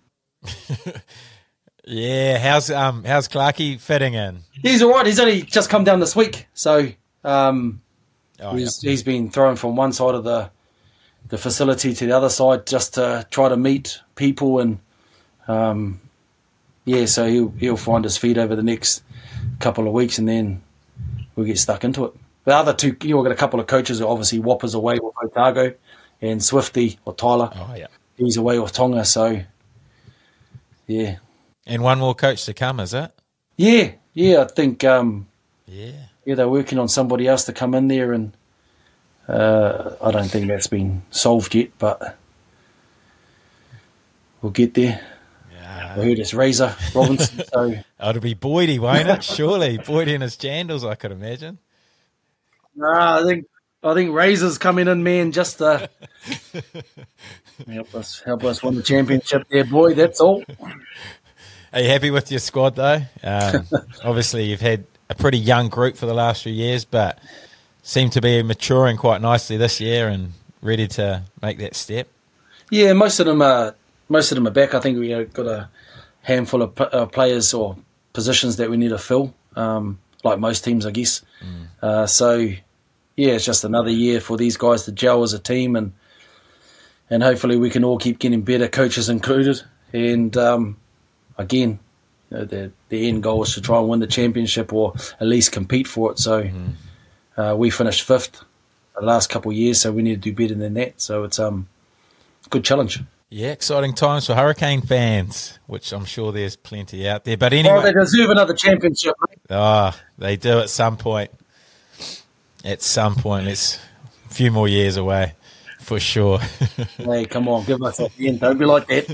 Yeah, how's um how's Clarkey fitting in? He's all right. He's only just come down this week, so um, Oh, he's, yep. he's been thrown from one side of the the facility to the other side just to try to meet people and um, yeah, so he'll he'll find his feet over the next couple of weeks and then we'll get stuck into it. The other two, you know, we've got a couple of coaches who obviously Whopper's away with Otago and Swifty or Tyler. Oh yeah, He's away with Tonga, so yeah. and one more coach to come, is it? Yeah, yeah, I think um, Yeah. yeah, they're working on somebody else to come in there, and uh, I don't think that's been solved yet, but we'll get there. Yeah. I heard it's Razor Robinson, so Oh, it'll be Boydie, won't it? Surely. Boydie and his jandals, I could imagine. nah, I think I think Razor's coming in, man, just to help us help us win the championship there, boy. That's all. Are you happy with your squad, though? Um, obviously, you've had a pretty young group for the last few years, but seem to be maturing quite nicely this year and ready to make that step. Yeah, most of them are most of them are back. I think we have got a handful of uh, players or positions that we need to fill, um, like most teams, I guess. Mm. Uh, so, yeah, it's just another year for these guys to gel as a team, and and hopefully we can all keep getting better, coaches included. And um, again, you know, the the end goal is to try and win the championship or at least compete for it. So mm. uh, we finished fifth the last couple of years, so we need to do better than that. So it's um a good challenge. Yeah, exciting times for Hurricane fans, which I'm sure there's plenty out there. But anyway, oh, they deserve another championship, mate. Oh, they do at some point. At some point, it's a few more years away, for sure. Hey, come on, give us that end. Don't be like that.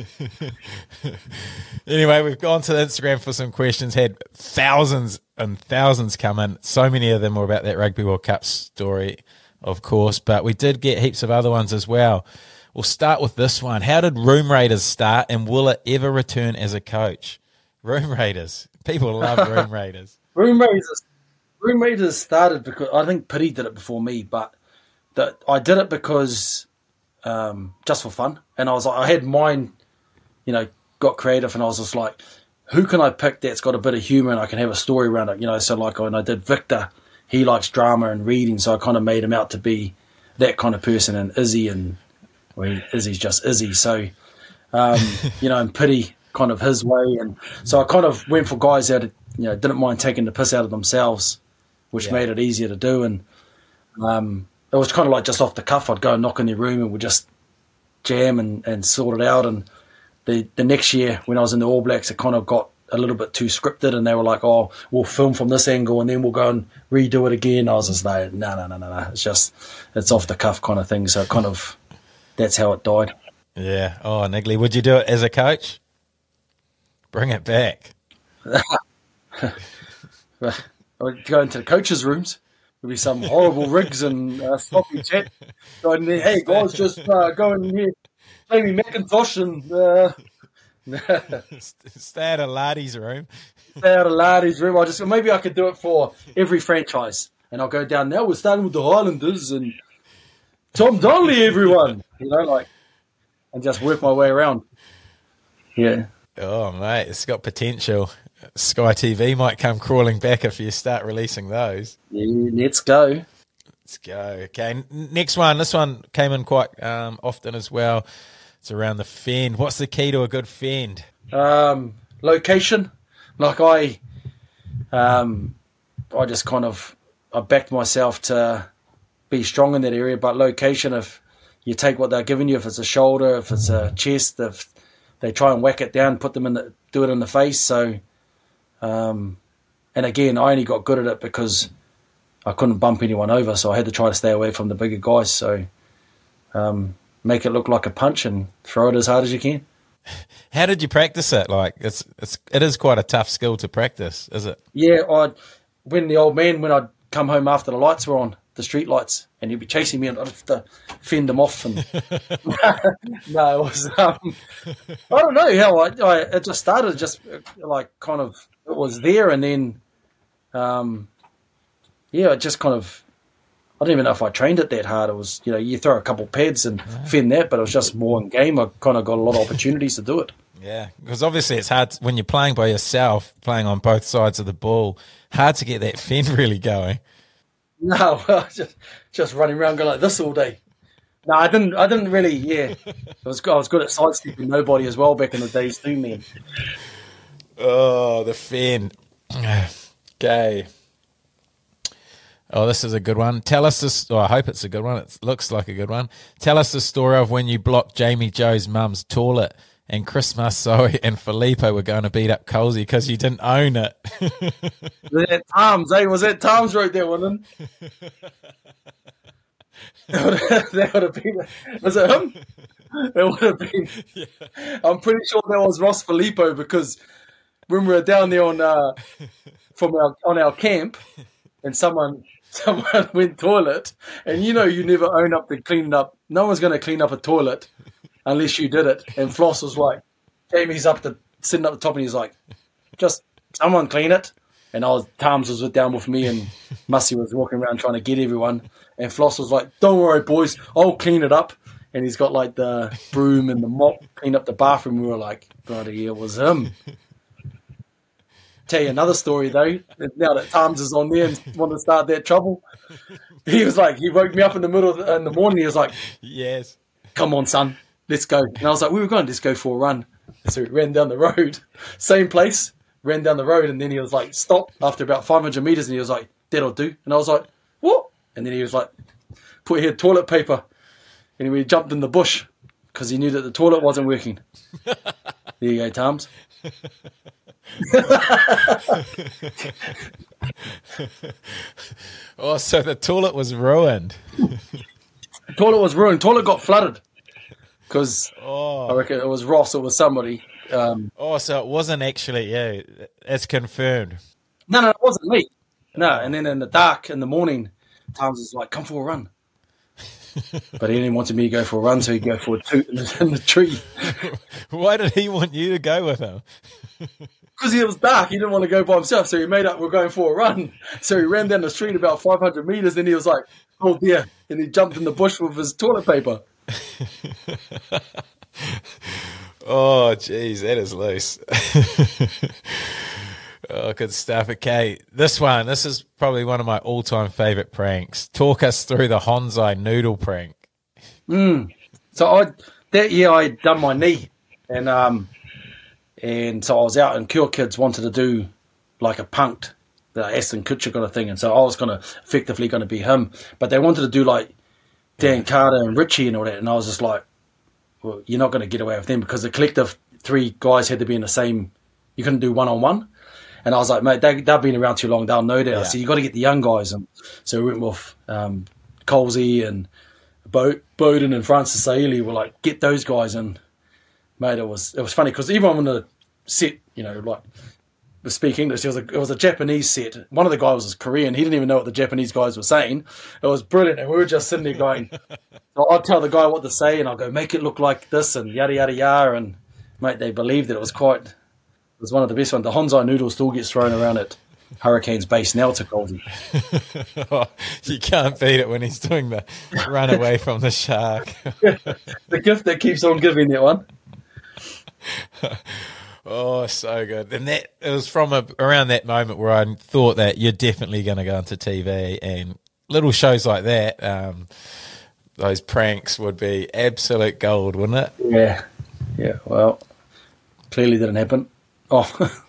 Anyway, we've gone to the Instagram for some questions, had thousands and thousands come in. So many of them were about that Rugby World Cup story, of course, but we did get heaps of other ones as well. We'll start with this one. How did Room Raiders start, and will it ever return as a coach? Room Raiders. People love Room Raiders. Room Raiders. Room Raiders started because I think Pity did it before me, but that I did it because um, just for fun, and I was like, I had mine, you know, got creative, and I was just like, who can I pick that's got a bit of humour and I can have a story around it, you know? So like when I did Victor, he likes drama and reading, so I kind of made him out to be that kind of person, and Izzy and. Well, Izzy's just Izzy, so um, you know, and Pity kind of his way, and so I kind of went for guys that you know didn't mind taking the piss out of themselves, which yeah. made it easier to do, and um, it was kind of like just off the cuff. I'd go and knock in their room and we'd just jam and, and sort it out. And the the next year when I was in the All Blacks, it kind of got a little bit too scripted, and they were like, "Oh, we'll film from this angle and then we'll go and redo it again." I was just like, "No, no, no, no, no. It's just it's off the cuff kind of thing." So it kind of. That's how it died. Yeah. Oh, Niggly, would you do it as a coach? Bring it back. I'd go into the coaches' rooms. There'd be some horrible rigs and uh, sloppy chat. Go in there, hey, guys, just uh, go in here, play me Macintosh and... Uh... Stay out of Lardy's room. Stay out of Lardy's room. I just Maybe I could do it for every franchise. And I'll go down now. We're starting with the Highlanders and... Tom Donnelly, everyone, you know, like, and just work my way around. Yeah. Oh, mate, it's got potential. Sky T V might come crawling back if you start releasing those. Yeah, let's go. Let's go. Okay, next one. This one came in quite um, often as well. It's around the fend. What's the key to a good fend? Um, location. Like I, um, I just kind of, I backed myself to be strong in that area, but location, if you take what they're giving you, if it's a shoulder, if it's a chest, if they try and whack it down, put them in the, do it in the face. So, um, and again, I only got good at it because I couldn't bump anyone over, so I had to try to stay away from the bigger guys. So, um, make it look like a punch and throw it as hard as you can. How did you practice it? Like it's it's it is quite a tough skill to practice, is it? Yeah, I when the old man when I'd come home after the lights were on. The street lights, and he'd be chasing me, and I'd have to fend them off. And no, it was um, I don't know how I, I it just started. Just like kind of it was there, and then Um, yeah, it just kind of, I don't even know if I trained it that hard. It was, you know, you throw a couple pads and yeah. fend that, but it was just more in game. I kind of got a lot of opportunities to do it. Yeah, because obviously it's hard when you're playing by yourself, playing on both sides of the ball, hard to get that fend really going. No, just just running around going like this all day. No, I didn't. I didn't really. Yeah, I was. I was good at sidestepping nobody as well back in the days too, man. Oh, the fend. Okay. Oh, this is a good one. Tell us this. Oh, I hope it's a good one. It looks like a good one. Tell us the story of when you blocked Jamie Joe's mum's toilet and Chris Marceau and Filippo were going to beat up Colsey because you didn't own it. Was that Tom's, eh? Was that Tom's wrote that one in? That would have been... Was it him? It would have been... Yeah. I'm pretty sure that was Ross Filippo because when we were down there on uh, from our, on our camp and someone... Someone went toilet, and you know you never own up to cleaning up. No one's going to clean up a toilet unless you did it. And Floss was like, Jamie's up the sitting up the top, and he's like, just someone clean it. And I was Tams was down with me, and Mussy was walking around trying to get everyone. And Floss was like, don't worry, boys, I'll clean it up. And he's got like the broom and the mop, clean up the bathroom. We were like, bloody, it was him. Tell you another story though. Now that Tams is on there and want to start that trouble, he was like, he woke me up in the middle of the, in the morning. He was like, "Yes, come on, son, let's go." And I was like, "We were going to just go for a run." So we ran down the road, same place, ran down the road, and then he was like, "Stop!" After about five hundred meters, and he was like, "That'll do." And I was like, "What?" And then he was like, "Put here toilet paper," and we jumped in the bush because he knew that the toilet wasn't working. There you go, Tams. Oh, so the toilet was ruined. The toilet was ruined. Toilet got flooded because oh. I reckon it was Ross. It was somebody. Um, oh, so it wasn't actually you. It's confirmed. No, no, it wasn't me. No, and then in the dark, in the morning, Tams was like, "Come for a run." But he didn't want me to go for a run, so he'd go for a toot in the, in the tree. Why did he want you to go with him? Because it was dark, he didn't want to go by himself, so he made up we're going for a run. So he ran down the street about five hundred meters, and he was like, "Oh dear," and he jumped in the bush with his toilet paper. Oh, geez, that is loose. Oh, good stuff. Okay, this one, this is probably one of my all-time favourite pranks. Talk us through the Honzai noodle prank. Mm. So I that year I had done my knee, and um, and so I was out, and Cure Kids wanted to do like a punked, the Aston Kutcher kind of thing, and so I was kind of effectively going to be him, but they wanted to do like Dan Carter and Richie and all that, and I was just like, well, you're not going to get away with them because the collective three guys had to be in the same. You couldn't do one on one. And I was like, mate, they, they've been around too long. They'll know that. Yeah. So you got to get the young guys. And so we went with um, Colsey and Bo- Bowden and Francis Saili. Were like, get those guys. And mate, it was it was funny because even on the set, you know, like to speak English, it was a it was a Japanese set. One of the guys was Korean. He didn't even know what the Japanese guys were saying. It was brilliant. And we were just sitting there going, so I'd tell the guy what to say, and I'll go, make it look like this, and yada yada yada. And mate, they believed it. It was quite. It was one of the best ones. The Honzai noodle still gets thrown around at Hurricanes base now to Colsey. Oh, you can't beat it when he's doing the run away from the shark. The gift that keeps on giving, that one. Oh, so good. And that it was from a, around that moment where I thought that you're definitely going to go into T V, and little shows like that, um, those pranks would be absolute gold, wouldn't it? Yeah. Yeah, well, clearly didn't happen. Oh,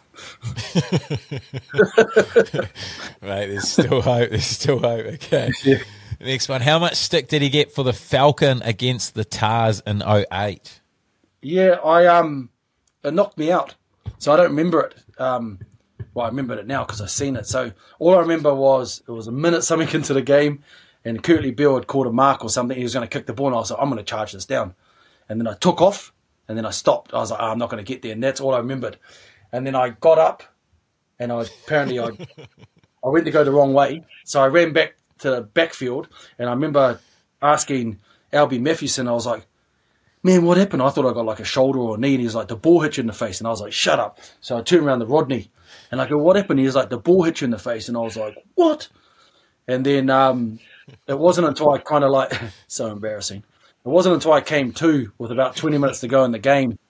mate, there's still hope. There's still hope. Okay. Yeah. Next one. How much stick did he get for the Falcon against the Tars in oh eight? Yeah, I um, it knocked me out, so I don't remember it. Um, well, I remember it now because I've seen it. So all I remember was it was a minute something into the game, and Curtly Beale had caught a mark or something. He was going to kick the ball, and I was like, I'm going to charge this down, and then I took off, and then I stopped. I was like, oh, I'm not going to get there, and that's all I remembered. And then I got up, and I apparently I I went to go the wrong way. So I ran back to the backfield, and I remember asking Albie Mathewson, I was like, man, what happened? I thought I got like a shoulder or a knee. And he's like, the ball hit you in the face. And I was like, shut up. So I turned around to Rodney and I go, what happened? He's like, the ball hit you in the face. And I was like, what? And then um, it wasn't until I kind of like, so embarrassing. It wasn't until I came to with about twenty minutes to go in the game.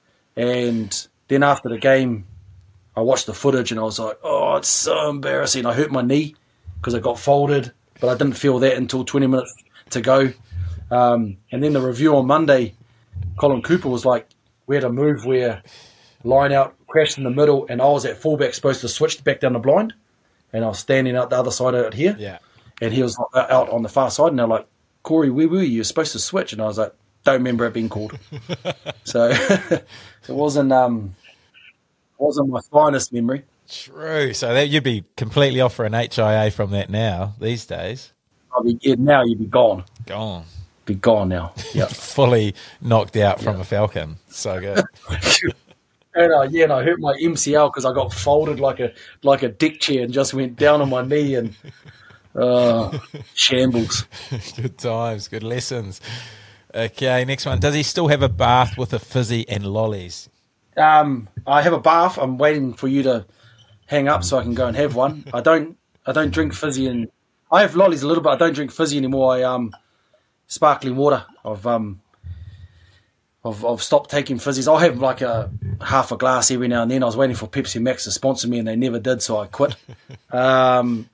And then after the game, I watched the footage and I was like, oh, it's so embarrassing. I hurt my knee because it got folded, but I didn't feel that until twenty minutes to go. Um, and then the review on Monday, Colin Cooper was like, we had a move where line out crashed in the middle and I was at fullback supposed to switch back down the blind and I was standing out the other side out here. Yeah. And he was out on the far side and they're like, Corey, where were you? You're supposed to switch. And I was like, don't remember it being called. So it wasn't um, wasn't my finest memory. True. So that you'd be completely off for an H I A from that now, these days. I'll be, yeah, now you'd be gone. Gone. Be gone now. Yeah. Fully knocked out from Yeah. a falcon. So good. And uh, yeah, and I hurt my M C L because I got folded like a like a dick chair and just went down on my knee and uh, shambles. Good times, good lessons. Okay, next one. Does he still have a bath with a fizzy and lollies? Um, I have a bath. I'm waiting for you to hang up so I can go and have one. I don't. I don't drink fizzy and I have lollies a little bit. I don't drink fizzy anymore. I um, sparkling water. I've um, I've, I've stopped taking fizzies. I'll have like a half a glass every now and then. I was waiting for Pepsi Max to sponsor me and they never did, so I quit. um,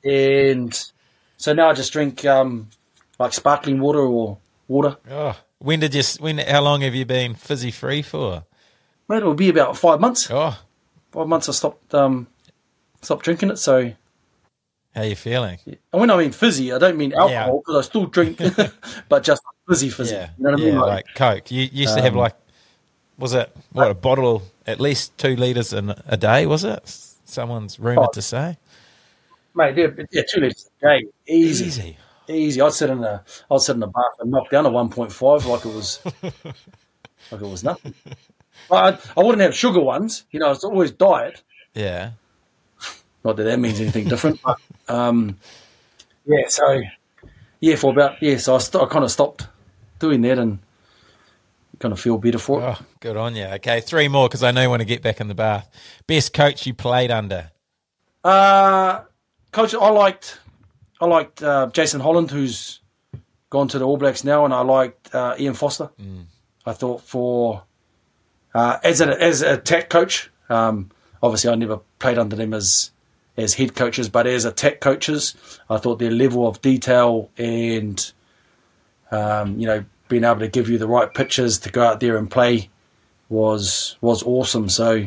and so now I just drink um, like sparkling water or water. Oh, when did you? When? How long have you been fizzy free for? Mate, it'll be about five months. Oh, Five months I stopped um, stopped drinking it. So, how you feeling? and when I mean fizzy, I don't mean alcohol because I still drink, but just fizzy fizzy. Yeah, You know what I yeah, mean? like, Coke. You used to have Um, like, was it what a bottle, at least two liters in a day? Was it? Someone's rumored Oh. to say. mate, yeah, yeah, two litres a day, easy, Easy. easy. I'd sit in a, I'd sit in a bath and knock down a one point five like it was, like it was nothing. I, I wouldn't have sugar ones, you know. It's always diet. Yeah. Not that that means anything different, but um, yeah. So yeah, for about yeah, so I, st- I kind of stopped doing that and kind of feel better for it. Oh, good on you. Okay, three more because I know you want to get back in the bath. Best coach you played under? Uh, coach, I liked, I liked uh, Jason Holland, who's gone to the All Blacks now, and I liked uh, Ian Foster. Mm. I thought for uh, as a as a tech coach, um, obviously I never played under them as as head coaches, but as a tech coaches, I thought their level of detail and um, you know being able to give you the right pitches to go out there and play was was awesome. So.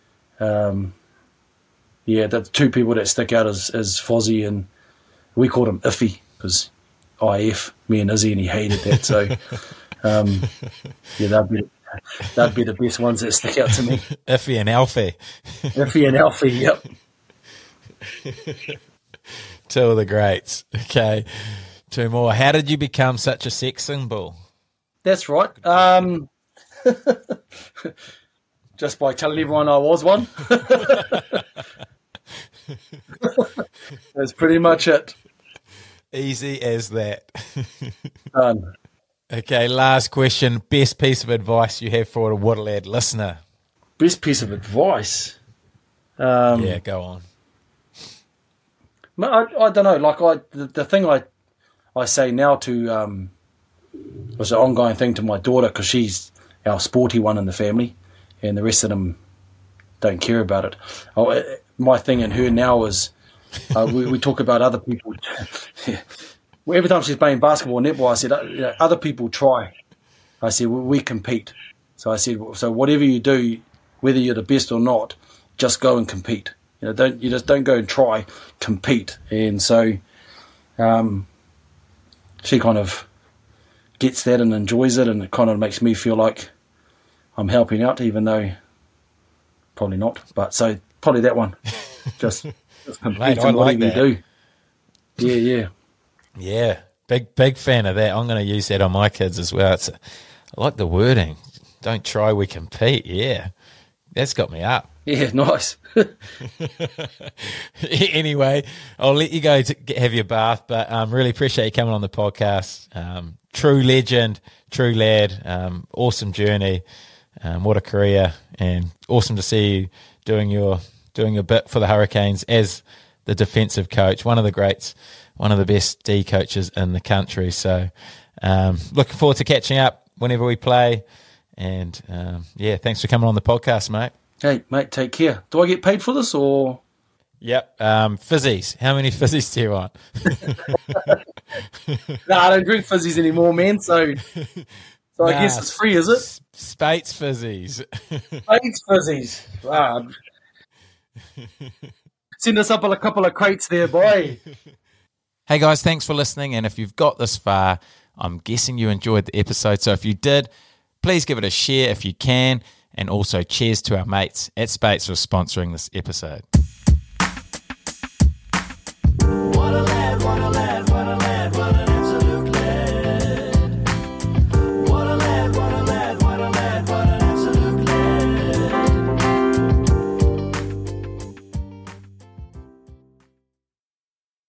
Um, Yeah, the two people that stick out is, is Fozzie, and we called him Iffy because I F, me and Izzy, and he hated that. So, um, yeah, that'd be, that'd be the best ones that stick out to me. Iffy and Alfie. Iffy and Alfie, yep. Two of the greats. Okay, two more. How did you become such a sex symbol? That's right. Um, just by telling everyone I was one. That's pretty much it. Easy as that. Done. Okay, last question. Best piece of advice you have for a Waterlad listener? Best piece of advice. Um, Yeah, go on. I, I don't know. Like I, the, the thing I, I say now to um, was an ongoing thing to my daughter because she's our sporty one in the family, and the rest of them don't care about it. Oh, my thing in her now is uh, we, we talk about other people. Every time she's playing basketball or netball, I said, uh, you know, other people try. I said, we, we compete. So I said, so whatever you do, whether you're the best or not, just go and compete. You know, don't you just don't go and try, compete. And so, um, she kind of gets that and enjoys it, and it kind of makes me feel like I'm helping out, even though probably not. But so probably that one, just, just compete Mate, I in like whatever you that. do. Yeah, yeah. Yeah, big big fan of that. I'm going to use that on my kids as well. It's, I like the wording. Don't try, we compete. Yeah, that's got me up. Yeah, nice. Anyway, I'll let you go to get, have your bath, but um, really appreciate you coming on the podcast. Um, true legend, true lad. Um, awesome journey. Um, what a career, and awesome to see you doing your doing your bit for the Hurricanes as the defensive coach, one of the greats, one of the best D coaches in the country. So um, looking forward to catching up whenever we play. And um, yeah, thanks for coming on the podcast, mate. Hey, mate, take care. Do I get paid for this or? Yep. Um, fizzies. How many fizzies do you want? No, I don't drink fizzies anymore, man. So, so I Nah, guess it's free, is it? S- Spates fizzies. Thanks, fizzies. Wow. Send us up a couple of crates there, boy. Hey guys, thanks for listening. And if you've got this far, I'm guessing you enjoyed the episode. So if you did, please give it a share if you can. And also cheers to our mates at Spates for sponsoring this episode.